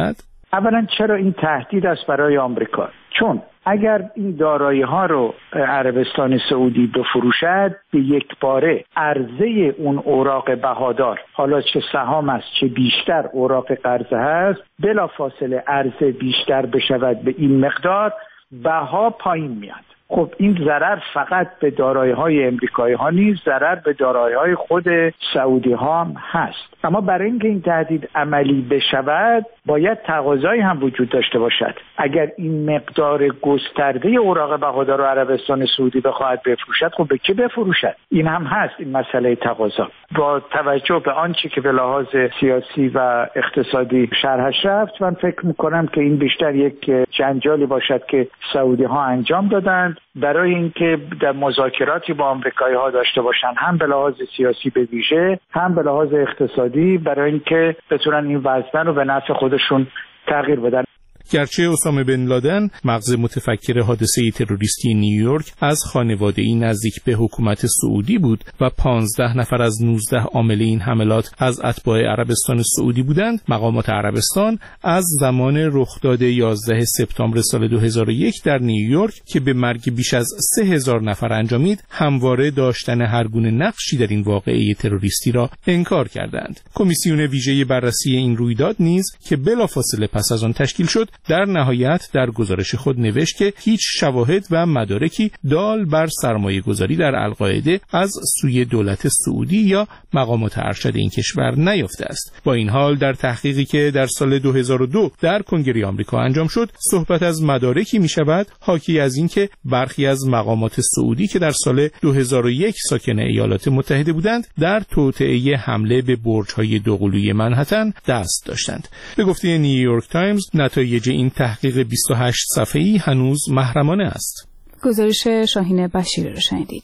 S7: اولا چرا این تهدید است برای آمریکا؟ چون اگر این دارایی ها رو عربستان سعودی بفروشد، به یک باره عرضه اون اوراق بهادار، حالا چه سهام است چه بیشتر اوراق قرضه هست، بلافاصله عرضه بیشتر بشود به این مقدار، بها پایین میاد. خب این ضرر فقط به دارایی‌های امریکایی ها نیست، ضرر به دارایی‌های خود سعودی ها هم هست. اما برای اینکه این تهدید عملی بشود باید تقاضایی هم وجود داشته باشد. اگر این مقدار گسترده اوراق بهادار رو عربستان سعودی بخواهد بفروشد، خب به کی بفروشد؟ این هم هست، این مسئله تقاضا. با توجه به آنچه که به لحاظ سیاسی و اقتصادی شرحش رفت، من فکر می‌کنم که این بیشتر یک جنجالی باشد که سعودی ها انجام دادند برای اینکه در مذاکراتی با آمریکایی ها داشته باشن، هم به لحاظ سیاسی به ویژه، هم به لحاظ اقتصادی، برای اینکه بتونن این وضع رو به نفع خودشون تغییر بدن.
S10: گرچه اسامه بن لادن، مغز متفکر حادثه تروریستی نیویورک، از خانواده‌ای نزدیک به حکومت سعودی بود و 15 نفر از 19 عامل این حملات از اتباع عربستان سعودی بودند، مقامات عربستان از زمان رخداد 11 سپتامبر سال 2001 در نیویورک که به مرگ بیش از 3000 نفر انجامید، همواره داشتن هر گونه نقشی در این واقعه تروریستی را انکار کردند. کمیسیون ویژه بررسی این رویداد نیز که بلافاصله پس از آن تشکیل شد، در نهایت در گزارش خود نوشت که هیچ شواهد و مدارکی دال بر سرمایه گذاری در القاعده از سوی دولت سعودی یا مقامات ارشد این کشور نیافته است. با این حال در تحقیقی که در سال 2002 در کنگره آمریکا انجام شد، صحبت از مدارکی می شود حاکی از این که برخی از مقامات سعودی که در سال 2001 ساکن ایالات متحده بودند، در توطئه حمله به برج‌های دوقلوی منهتن دست داشتند. به گفته نیویورک تایمز، نتایج این تحقیق 28 صفحه‌ای هنوز محرمانه است.
S1: گزارش شاهین بشیر رو شنیدید.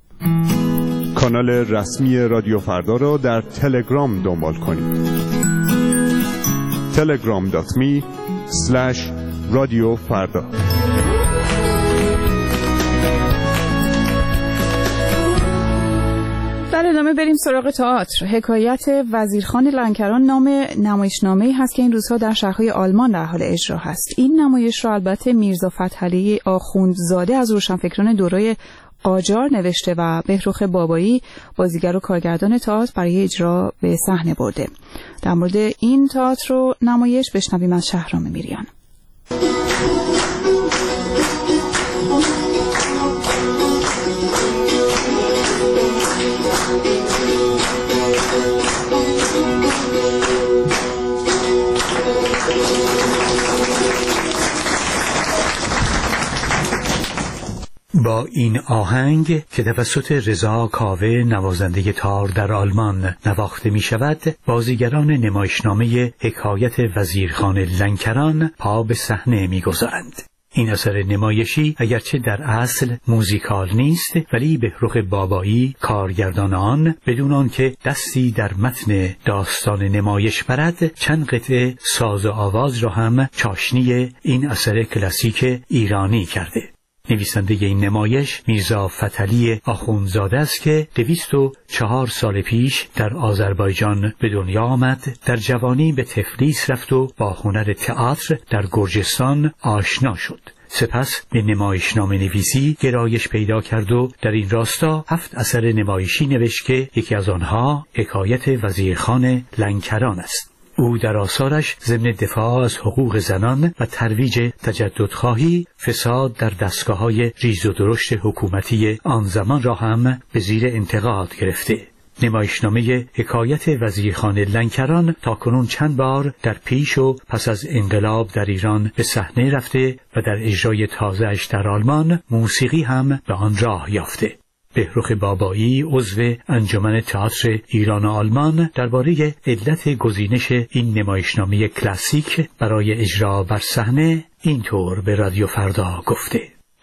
S12: کانال رسمی رادیو فردا را در تلگرام دنبال کنید. telegram.me/radiofarda.
S1: در ادامه بریم سراغ تئاتر. حکایت وزیرخان لنکران نام نمایشنامه‌ای هست که این روزها در شهرهای آلمان در حال اجرا هست. این نمایش را البته میرزا فتحعلی آخوندزاده از روشنفکران دوره قاجار نوشته و بهروخ بابایی بازیگر و کارگردان تئاتر برای اجرا به صحنه برده. در مورد این تئاتر و نمایش بشنویم از شهرام میریان.
S22: با این آهنگ که توسط رضا کاوه نوازنده تار در آلمان نواخته می شود، بازیگران نمایشنامه حکایت وزیرخان لنکران پا به صحنه می گذارند. این اثر نمایشی اگرچه در اصل موزیکال نیست، ولی بهروخ بابایی کارگردان آن بدون آنکه دستی در متن داستان نمایش برد، چند قطعه ساز و آواز را هم چاشنی این اثر کلاسیک ایرانی کرده. نویسنده این نمایش میرزا فتحعلی آخوندزاده است که 204 سال پیش در آذربایجان به دنیا آمد. در جوانی به تفلیس رفت و با هنر تئاتر در گرجستان آشنا شد. سپس به نمایشنامه نویسی گرایش پیدا کرد و در این راستا 7 اثر نمایشی نوشت که یکی از آنها حکایت وزیرخان لنکران است. او در آثارش ضمن دفاع از حقوق زنان و ترویج تجددخواهی، فساد در دستگاه‌های ریز و درشت حکومتی آن زمان را هم به زیر انتقاد گرفته. نمایشنامه حکایت وزیرخان لنکران تاکنون چند بار در پیش و پس از انقلاب در ایران به صحنه رفته و در اجرای تازه‌اش در آلمان موسیقی هم به آن راه یافته. بهروخ بابایی عضو انجمن تئاتر ایران و آلمان درباره علت گزینش این نمایشنامه کلاسیک برای اجرا بر صحنه اینطور به رادیو فردا گفته: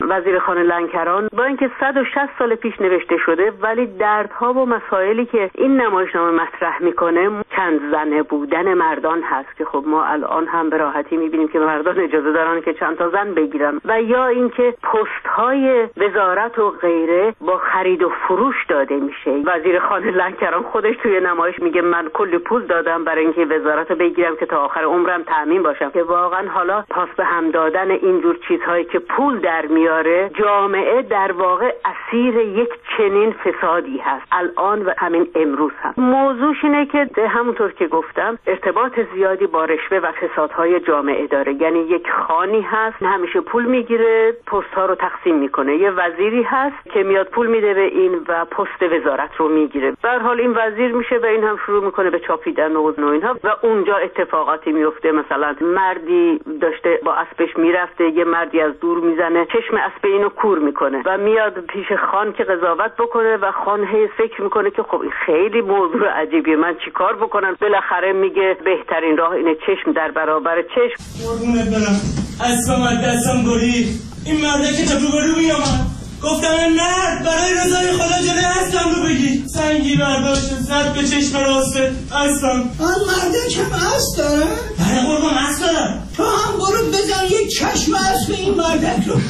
S3: وزیرخان لنکران با اینکه 160 سال پیش نوشته شده، ولی دردها و مسائلی که این نمایشنامه مطرح میکنه چند زنه بودن مردان هست که خب ما الان هم به راحتی میبینیم که مردان اجازه دارن که چند تا زن بگیرن، و یا اینکه پست های وزارت و غیره با خرید و فروش داده میشه. وزیرخان لنکران خودش توی نمایش میگه من کلی پول دادم برای اینکه وزارت رو بگیرم که تا آخر عمرم تامین باشم، که واقعا حالا پاس به هم دادن اینجور چیزهایی که پول در میاره، جامعه در واقع اسیر یک چنین فسادی هست الان و همین امروز هم. موضوعش اینه که همونطور که گفتم ارتباط زیادی با رشوه و فسادهای جامعه داره. یعنی یک خانی هست همیشه پول میگیره، پست ها رو تقسیم میکنه، یه وزیری هست که میاد پول میده به این و پست وزارت رو میگیره. به هر حال این وزیر میشه و این هم شروع میکنه به چاپیدن و اینها و اونجا اتفاقاتی میفته. مثلا مردی داشته با اسبش میرفته، یه مردی از دور میزنه چشم اسب اینو کور میکنه و میاد پیش خان که قضاوت بکنه و خان هی فکر میکنه که خب این خیلی موضوع عجیبیه، من چیکار بکنم؟ بالاخره میگه بهترین راه اینه چشم در برابر چشم.
S8: قربونت برم، اسبم از دستم برید. این مرده که رو میامد گفتم نه، برای رضای خدا جلوی اسبم رو بگیر. سنگی برداشت زد به چشم راست اسبم.
S23: آن مرده کم اسب داره؟
S8: بله قربان اسب دارم.
S23: تو هم برو بزن یک چشم اسب این مردک رو.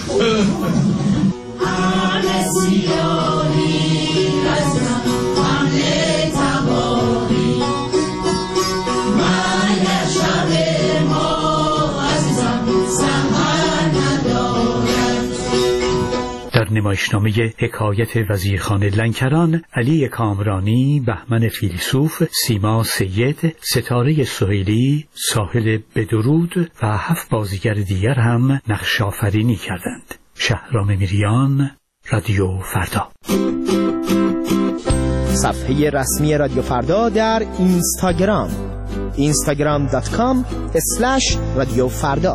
S23: همه سیاهی رزم حمله تباری من شب ما عزیزم سهر ندارد.
S22: در نمایشنامه حکایت وزیرخان لنکران، علی کامرانی، بهمن فیلسوف، سیما سید، ستاره سهیلی، ساحل بدرود و 7 بازیگر دیگر هم نقش آفرینی کردند. شهرام میریان، رادیو فردا.
S24: صفحه رسمی رادیو فردا در اینستاگرام instagram.com/رادیو فردا.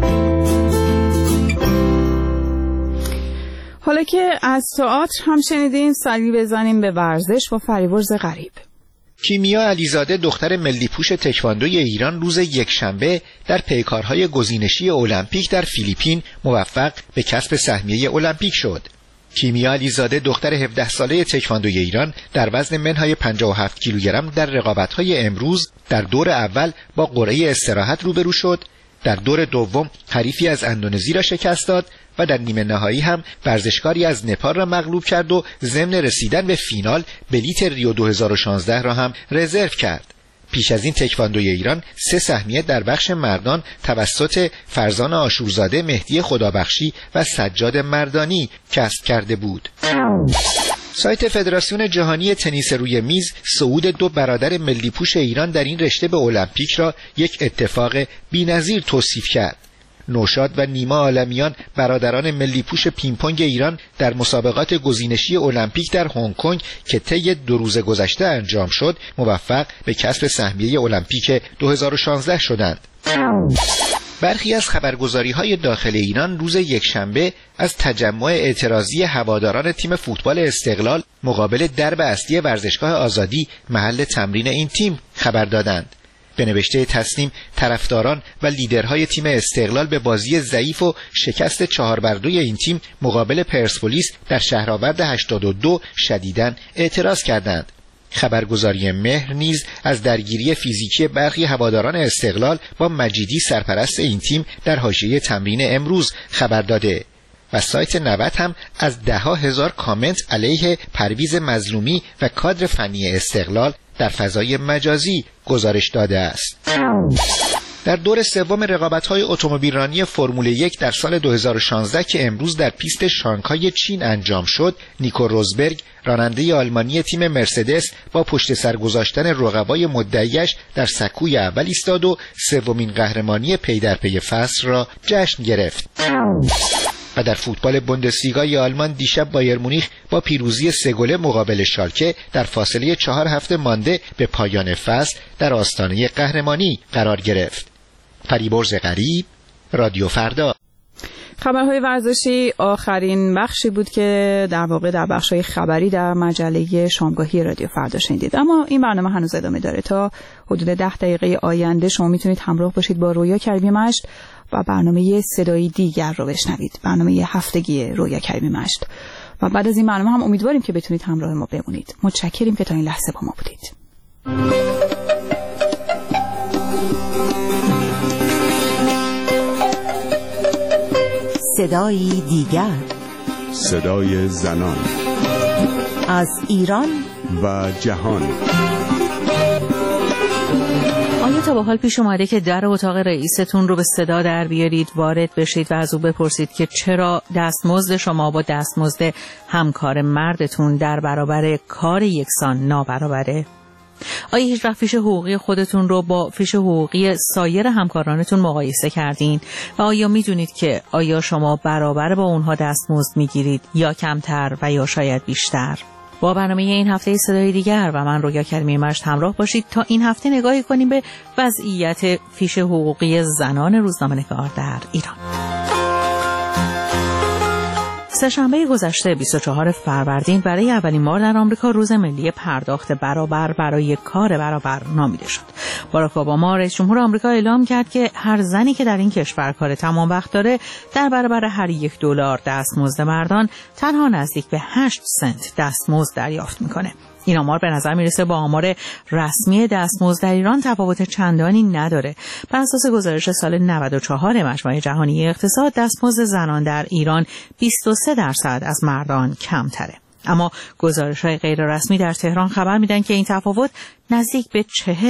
S1: حالا که از تئاتر هم شنیدیم، سری بزنیم به ورزش با فریبرز غریب.
S25: کیمیا علیزاده دختر ملی پوش تکواندوی ایران روز یکشنبه در پیکارهای گزینشی المپیک در فیلیپین موفق به کسب سهمیه المپیک شد. کیمیا علیزاده دختر 17 ساله تکواندوی ایران در وزن منهای 57 کیلوگرم در رقابت‌های امروز در دور اول با قرعه استراحت روبرو شد. در دور دوم حریفی از اندونزی را شکست داد و در نیمه نهایی هم ورزشکاری از نپال را مغلوب کرد و ضمن رسیدن به فینال بلیت ریو 2016 را هم رزرو کرد. پیش از این تکواندوی ایران 3 سهمیه در بخش مردان توسط فرزان آشورزاده، مهدی خدابخشی و سجاد مردانی کسب کرده بود. سایت فدراسیون جهانی تنیس روی میز صعود 2 برادر ملی پوش ایران در این رشته به المپیک را یک اتفاق بی‌نظیر توصیف کرد. نوشاد و نیما عالمیان، برادران ملی پوش پینگ-پونگ ایران، در مسابقات گزینشی المپیک در هنگ کنگ که طی 2 روز گذشته انجام شد، موفق به کسب سهمیه المپیک 2016 شدند. برخی از خبرگزاری‌های داخل ایران روز یکشنبه از تجمع اعتراضی هواداران تیم فوتبال استقلال مقابل درب اصلی ورزشگاه آزادی محل تمرین این تیم خبر دادند. به نوشته تسنیم، طرفداران و لیدرهای تیم استقلال به بازی ضعیف و شکست 4-2 این تیم مقابل پرسپولیس در شهرآورد 82 شدیداً اعتراض کردند. خبرگزاری مهر نیز از درگیری فیزیکی برخی هواداران استقلال با مجیدی، سرپرست این تیم، در حاشیه تمرین امروز خبر داده و سایت 90 هم از 10,000 کامنت علیه پرویز مظلومی و کادر فنی استقلال در فضای مجازی گزارش داده است. در دور سوم رقابت‌های اتومبیلرانی فرمول 1 در سال 2016 که امروز در پیست شانگهای چین انجام شد، نیکو روزبرگ، راننده آلمانی تیم مرسدس، با پشت سر گذاشتن رقبای مدعیش در سکوی اول ایستاد و سومین قهرمانی پی در پی فصل را جشن گرفت. و در فوتبال بوندسلیگای آلمان دیشب بایر مونیخ با پیروزی 3 مقابل شالکه در فاصله 4 هفته مانده به پایان فصل در آستانه قهرمانی قرار گرفت. فریبرز غریب، رادیو فردا.
S1: خبرهای ورزشی آخرین بخشی بود که در واقع در بخش‌های خبری در مجله شامگاهی رادیو فردا شنیدید. اما این برنامه هنوز ادامه داره. تا حدود 10 دقیقه آینده شما میتونید همراه باشید با رویا کریمی مجد و برنامه صدایی دیگر رو بشنوید، برنامه هفتگی رویا کریمی مشت. و بعد از این برنامه هم امیدواریم که بتونید همراه ما بمونید. متشکریم که تا این لحظه با ما بودید.
S4: صدایی دیگر،
S12: صدای زنان
S4: از ایران
S12: و جهان.
S11: آیا تا به حال پیش اومده که در اتاق رئیستون رو به صدا در بیارید، وارد بشید و از او بپرسید که چرا دستمزد شما با دستمزد همکار مردتون در برابر کار یکسان نابرابره؟ آیا هیچ وقت فیش حقوقی خودتون رو با فیش حقوقی سایر همکارانتون مقایسه کردین و آیا میدونید که آیا شما برابر با اونها دستمزد میگیرید یا کمتر و یا شاید بیشتر؟ با برنامه این هفته صدای دیگر و من رویا کریمی مشت همراه باشید تا این هفته نگاهی کنیم به وضعیت فیش حقوقی زنان روزنامه‌نگار در ایران. سه‌شنبه گذشته 24 فروردین برای اولین بار در آمریکا روز ملی پرداخت برابر برای کار برابر نامیده شد. باراک اوباما رئیس جمهور آمریکا اعلام کرد که هر زنی که در این کشور کار تمام وقت داره در برابر هر $1 دستمزد مردان تنها نزدیک به 8 سنت دستمزد دریافت میکنه. این آمار به نظر میرسه با آمار رسمی دستمزد در ایران تفاوت چندانی نداره. بر اساس گزارش سال 94 مجموعه جهانی اقتصاد، دستمزد زنان در ایران 23% از مردان کمتره. اما گزارش‌های غیر رسمی در تهران خبر میدن که این تفاوت نزدیک به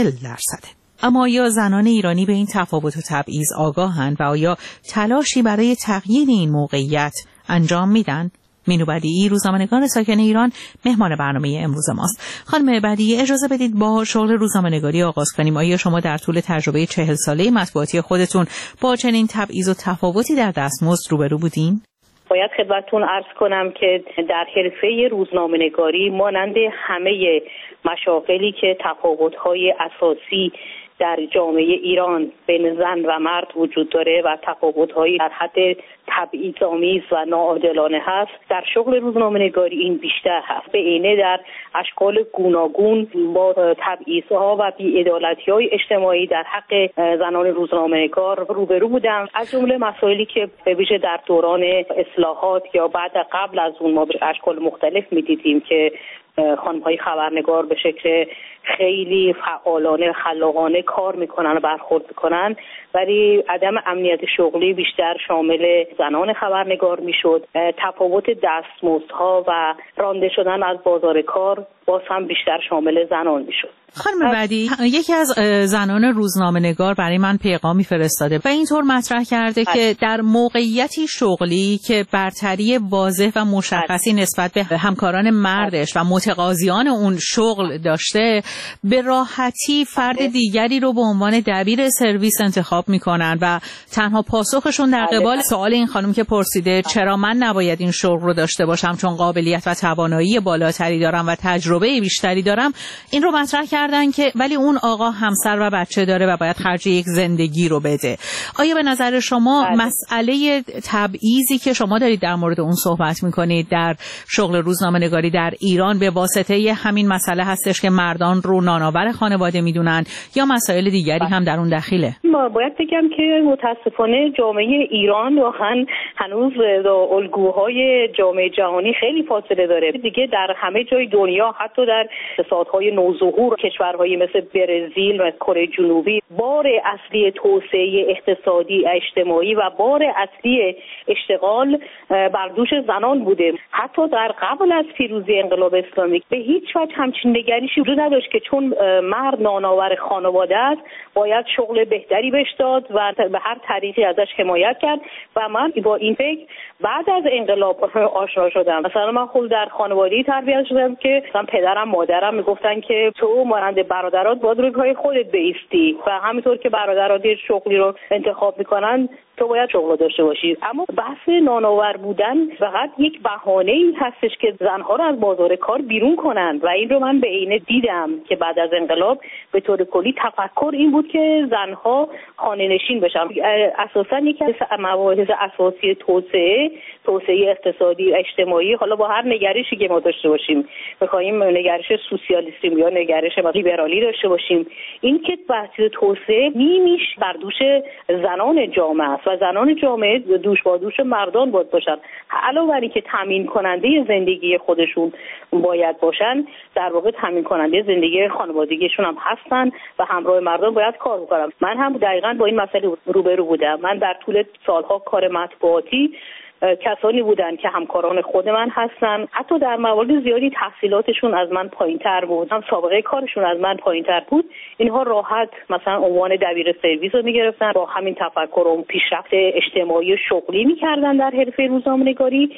S11: 40%. اما آیا زنان ایرانی به این تفاوت و تبعیض آگاهند و آیا تلاشی برای تغییر این موقعیت انجام میدن؟ مینو بدیعی، روزنامه‌نگار ساکن ایران، مهمان برنامه امروز ماست. خانم بدیعی، اجازه بدید با شغل روزنامه‌نگاری آغاز کنیم. آیا شما در طول تجربه 40 ساله مطبوعاتی خودتون با چنین تبعیض و تفاوتی در دستمزد روبرو بودین؟
S13: باید خدمتتون عرض کنم که در حرفه روزنامه‌نگاری مانند همه مشاغلی که تفاوت‌های اساسی در جامعه ایران بین زن و مرد وجود داره و تفاوت‌هایی در حد تبعیض‌آمیز و ناعادلانه هست، در شغل روزنامه‌نگاری این بیشتر هست. به عینه در اشکال گوناگون با تبعیض‌ها و بی‌عدالتی‌های اجتماعی در حق زنان روزنامه‌نگار روبرو بودم، از جمله مسائلی که به ویژه در دوران اصلاحات یا بعد قبل از اون ما به اشکال مختلف می‌دیدیم که خانم‌های خبرنگار به شکل خیلی فعالانه خلاقانه کار میکنن و برخورد میکنن، ولی عدم امنیت شغلی بیشتر شامل زنان خبرنگار میشد. تفاوت دستمزدها و رانده شدن از بازار کار باز هم بیشتر شامل زنان میشد.
S11: خانم بدی، یکی از زنان روزنامه‌نگار برای من پیغامی فرستاده و اینطور مطرح کرده که در موقعیتی شغلی که برتری واضح و مشخصی نسبت به همکاران مردش و متقاضیان اون شغل داشته، به راحتی فرد دیگری رو به عنوان دبیر سرویس انتخاب میکنن و تنها پاسخشون در قبال سوال این خانم که پرسیده چرا من نباید این شغل رو داشته باشم چون قابلیت و توانایی بالاتری دارم و تجربه بیشتری دارم، این رو مطرح کردن که ولی اون آقا همسر و بچه داره و باید خرج یک زندگی رو بده. آیا به نظر شما مسئله تبعیضی که شما دارید در مورد اون صحبت میکنید در شغل روزنامه‌نگاری در ایران به واسطه همین مسئله هستش که مردان رو نانآور خانواده میدونن یا مسائل دیگری هم در اون دخیله؟
S13: ما باید بگم که متاسفانه جامعه ایران واقعا هنوز الگوهای جامعه جهانی خیلی فاصله داره. دیگه در همه جای دنیا، حتی در اقتصادهای نوظهور کشورهایی مثل برزیل و کره جنوبی، بار اصلی توسعه اقتصادی اجتماعی و بار اصلی اشتغال بر دوش زنان بوده. حتی در قبل از پیروزی انقلاب اسلامی به هیچ وجه همچین نگرشی وجود نداشت که چون مرد نانآور خانواده است باید شغل بهتری بهش داد و به هر طریقی ازش حمایت کرد. و من با این فکر بعد از انقلاب آشنا شدم. مثلا من خود در خانواده‌ای تربیت شدم که مثلا پدرم مادرم میگفتن که تو مانند برادرات باید روی پای خودت بایستی و همینطور که برادرات یه شغلی رو انتخاب میکنن تو باید شغل داشته باشی. اما بحث نانآور بودن فقط یک بهانه‌ای هستش که زنها رو از بازار کار بیرون کنن و این رو من به عینه دیدم که بعد از انقلاب به طور کلی تفکر این بود که زنها خانه‌نشین بشن. اساساً یکی از مباحث اساسی توسعه توسعه اقتصادی اجتماعی، حالا با هر نگرشی که ما داشته باشیم، بخوایم نگرش سوسیالیستی یا نگرش لیبرالی داشته باشیم، این که بحث توسعه نیمیش بر دوش زنان جامعه است و زنان جامعه دوش با دوش مردان باید باشن. علاوه بر اینکه تامین کننده زندگی خودشون باید باشن، در واقع تامین کننده زندگی خانوادگیشون هم هستن و همراه مردم باید کار بکنن. من هم دقیقاً با این مسئله روبرو بودم. من در طول سالها کار مطبوعاتی کسانی بودن که همکاران خود من هستن، حتی در موارد زیادی تحصیلاتشون از من پایین‌تر بود، هم سابقه کارشون از من pایین‌تر بود. اینها راحت مثلا عنوان دبیر سرویس رو می‌گرفتن، با همین تفکر و پیشرفت اجتماعی و شغلی می‌کردن در حرفه روزنامه‌نگاری.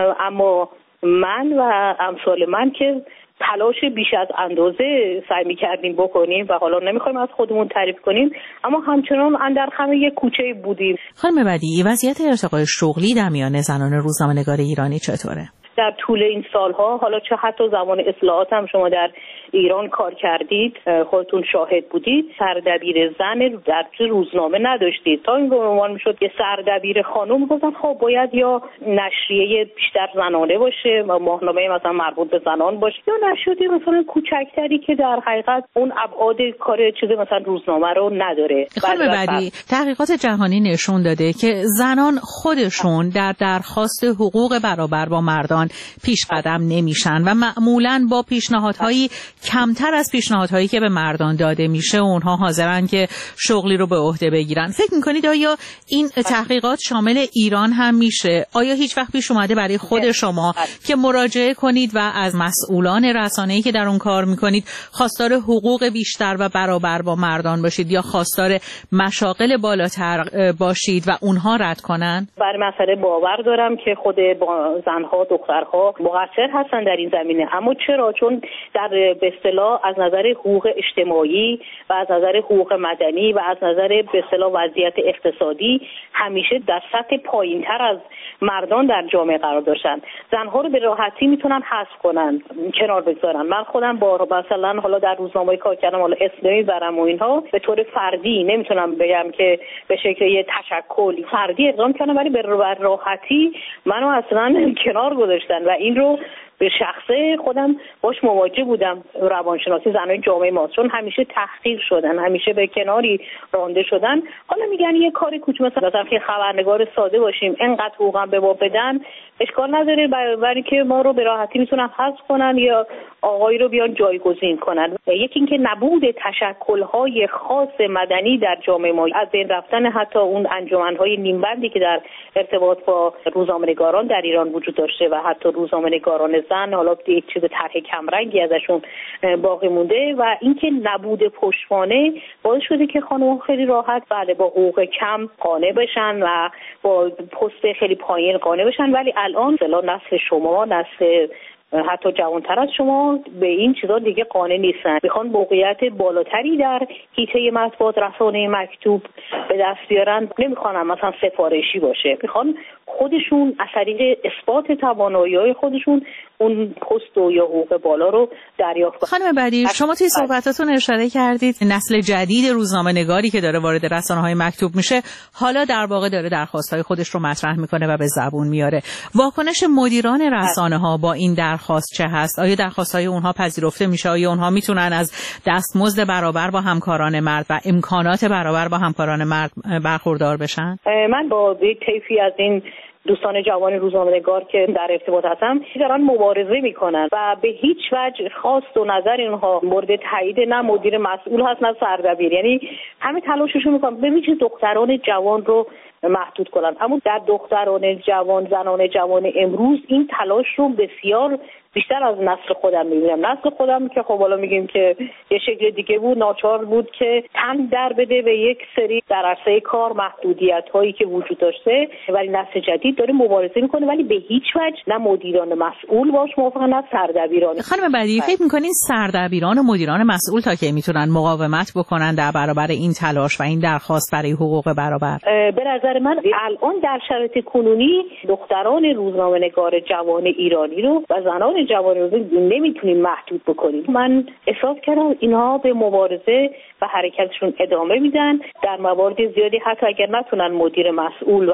S13: اما من و امثال من که تلاش بیش از اندازه سعی می‌کردیم بکنیم و حالا نمی‌خوایم از خودمون تعریف کنیم، اما همچنان اندر خم یک کوچه بودیم.
S11: خانم بدیعی، وضعیت ارتقای شغلی در میان زنان روزنامه‌نگار ایرانی چطوره؟
S13: در طول این سالها، حالا چه حتی زمان اصلاحات هم شما در ایران کار کردید، خودتون شاهد بودید، سردبیر زن در روزنامه نداشتید. تا این عنوان میشد که سردبیر خانم، گفتن خب باید یا نشریه بیشتر زنانه باشه و ماهنامه مثلا مربوط به زنان باشه، یا نشریه مثلا کوچکتری که در حقیقت اون ابعاد کار چیز مثلا روزنامه رو نداره.
S11: خانم بدیعی، تحقیقات جهانی نشون داده که زنان خودشون در درخواست حقوق برابر با مردان پیش قدم نمیشن و معمولاً با پیشنهادهایی کمتر از پیشنهادهایی که به مردان داده میشه اونها حاضرن که شغلی رو به عهده بگیرن. فکر میکنید آیا این تحقیقات شامل ایران هم میشه؟ آیا هیچ وقت پیش اومده برای خود شما که مراجعه کنید و از مسئولان رسانه‌ای که در اون کار میکنید خواستار حقوق بیشتر و برابر با مردان باشید یا خواستار مشاغل بالاتر باشید و اونها رد کنن؟
S13: بر مسئله باور دارم که خود زنها، دخترها مقصر هستن در این زمینه. اما چرا؟ چون در به اصطلاح از نظر حقوق اجتماعی و از نظر حقوق مدنی و از نظر به اصطلاح وضعیت اقتصادی همیشه در سطح پایین‌تر از مردان در جامعه قرار داشتن. زنها رو به راحتی میتونن حذف کنن، کنار بگذارن. من خودم با مثلا حالا در روزنامه کار کردم، حالا اسم نمیبرم و اینها، به طور فردی نمیتونم بگم که به شکل یه تشکلی فردی اقدام کردم، ولی به راحتی منو اصلا کنار گذاشتن و این رو به شخصه خودم باش مواجه بودم. روانشناسی زنای جامعه ما چون همیشه تحقیر شدن، همیشه به کناری رانده شدن. حالا میگن یه کاری کوچیک مثلا که خبرنگار ساده باشیم، اینقدر حقوقم به ما بدن، اشکال نداره، برای که ما رو به راحتی میتونن حذف کنن یا آقایی رو بیان جایگزین کنن. یکی اینکه نبود تشکل‌های خاص مدنی در جامعه ما، از بین رفتن حتی اون انجمن‌های نیمبندی که در ارتباط با روزنامه‌نگاران در ایران وجود داشته و حتی روزنامه‌نگاران زن، حالا یک چیز طرح کمرنگی ازشون باقی مونده و اینکه نبود پشتوانه باعث شده که خانم‌ها خیلی راحت با حقوق کم قانع بشن و با پست خیلی پایین قانع بشن. ولی الان نسل شما، نسل حتی جوانتر از شما به این چیزا دیگه قانع نیستن، میخوان موقعیت بالاتری در حیطه مطبوعات، رسانه مکتوب به دست بیارن. نمیخوان مثلا سفارشی باشه، میخوان خودشون از طریق اثبات توانایی‌های خودشون اون پست و یا حقوق بالا رو دریافت کنن.
S11: خانم بدیعی، شما توی صحبتاتون اشاره کردید نسل جدید روزنامه‌نگاری که داره وارد رسانه‌های مکتوب میشه حالا در واقع داره درخواست‌های خودش رو مطرح میکنه و به زبون میاره. واکنش مدیران رسانه‌ها با این درخواست چه هست؟ آیا درخواست‌های اونها پذیرفته میشه؟ آیا اونها میتونن از دستمزد برابر با همکاران مرد و امکانات برابر با همکاران مرد برخوردار بشن؟
S13: من با یک طیفی از این دوستان جوان روزنامه‌نگار که در ارتباط هستم دارن مبارزه میکنن و به هیچ وجه خواست و نظر اینها مورد تایید نه مدیر مسئول هست نه سردبیر. یعنی همه تلاششون میکنن ببینید دختران جوان رو محدود کنن. اما در دختران جوان، زنان جوان امروز این تلاش رو بسیار بیشتر از نسل خودم میبینم. نسل خودم که خب حالا میگیم که یه شکل دیگه بود، ناچار بود که تن در بده به یک سری در عرصه کار محدودیت هایی که وجود داشته، ولی نسل جدید داره مبارزه میکنه، ولی به هیچ وجه نه مدیران مسئول باش موافقن نه سردبیران.
S11: خانم بدیعی، فکر میکنین سردبیران و مدیران مسئول تا کی میتونن مقاومت بکنن در برابر این تلاش و این درخواست برای حقوق برابر؟
S13: به نظر من الان در شرایط کنونی دختران روزنامه‌نگار جوان ایرانی رو و زنان جوان رو نمیتونیم محدود بکنیم. من احساس کردم اینها به مبارزه و حرکتشون ادامه میدن. در موارد زیادی حتی اگر نتونن مدیر مسئول و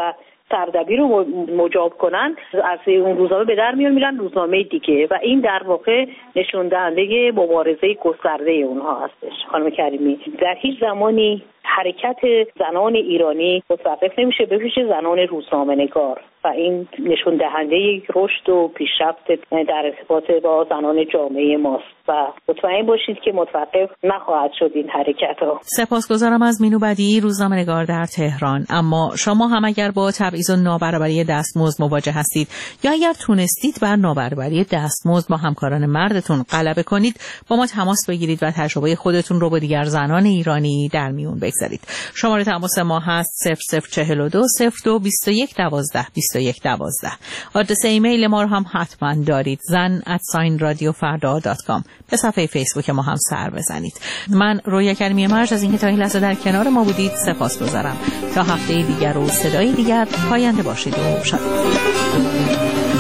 S13: سردبیر رو مجاب کنن از اون روزنامه به در میرن روزنامه دیگه و این در واقع نشون دهنده مبارزه گسترده اونها هستش. خانم کریمی، در هیچ زمانی حرکت زنان ایرانی متوقف نمیشه به ویژه زنان روزنامه‌نگار و این نشون دهنده یک رشد و پیشرفت در ارتباط با زنان جامعه ماست و مطمئن باشید که متوقف نخواهد شد این حرکت ها.
S11: سپاسگزارم از مینو بدی، روزنامه‌نگار در تهران. اما شما هم اگر با تبعیض و نابرابری دستمزد مواجه هستید یا اگر تونستید بر نابرابری دستمزد با همکاران مردتون غلبه کنید، با ما تماس بگیرید و تجربه خودتون رو با دیگر زنان ایرانی در میون بگذارید. شماره تماس ما هست 0042 02 21 12 21 12. آدرس ایمیل ما رو هم حتما دارید، zan@radiofarda.com. به صفحه فیسبوک ما هم سر بزنید. من رویا کریمی مرج از اینکه تا این لحظه در کنار ما بودید سپاسگزارم. تا هفته دیگر و صدای دیگر، پاینده باشید و شاد.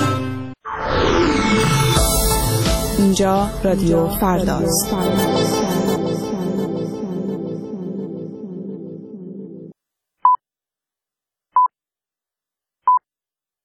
S1: اینجا رادیو فرداست.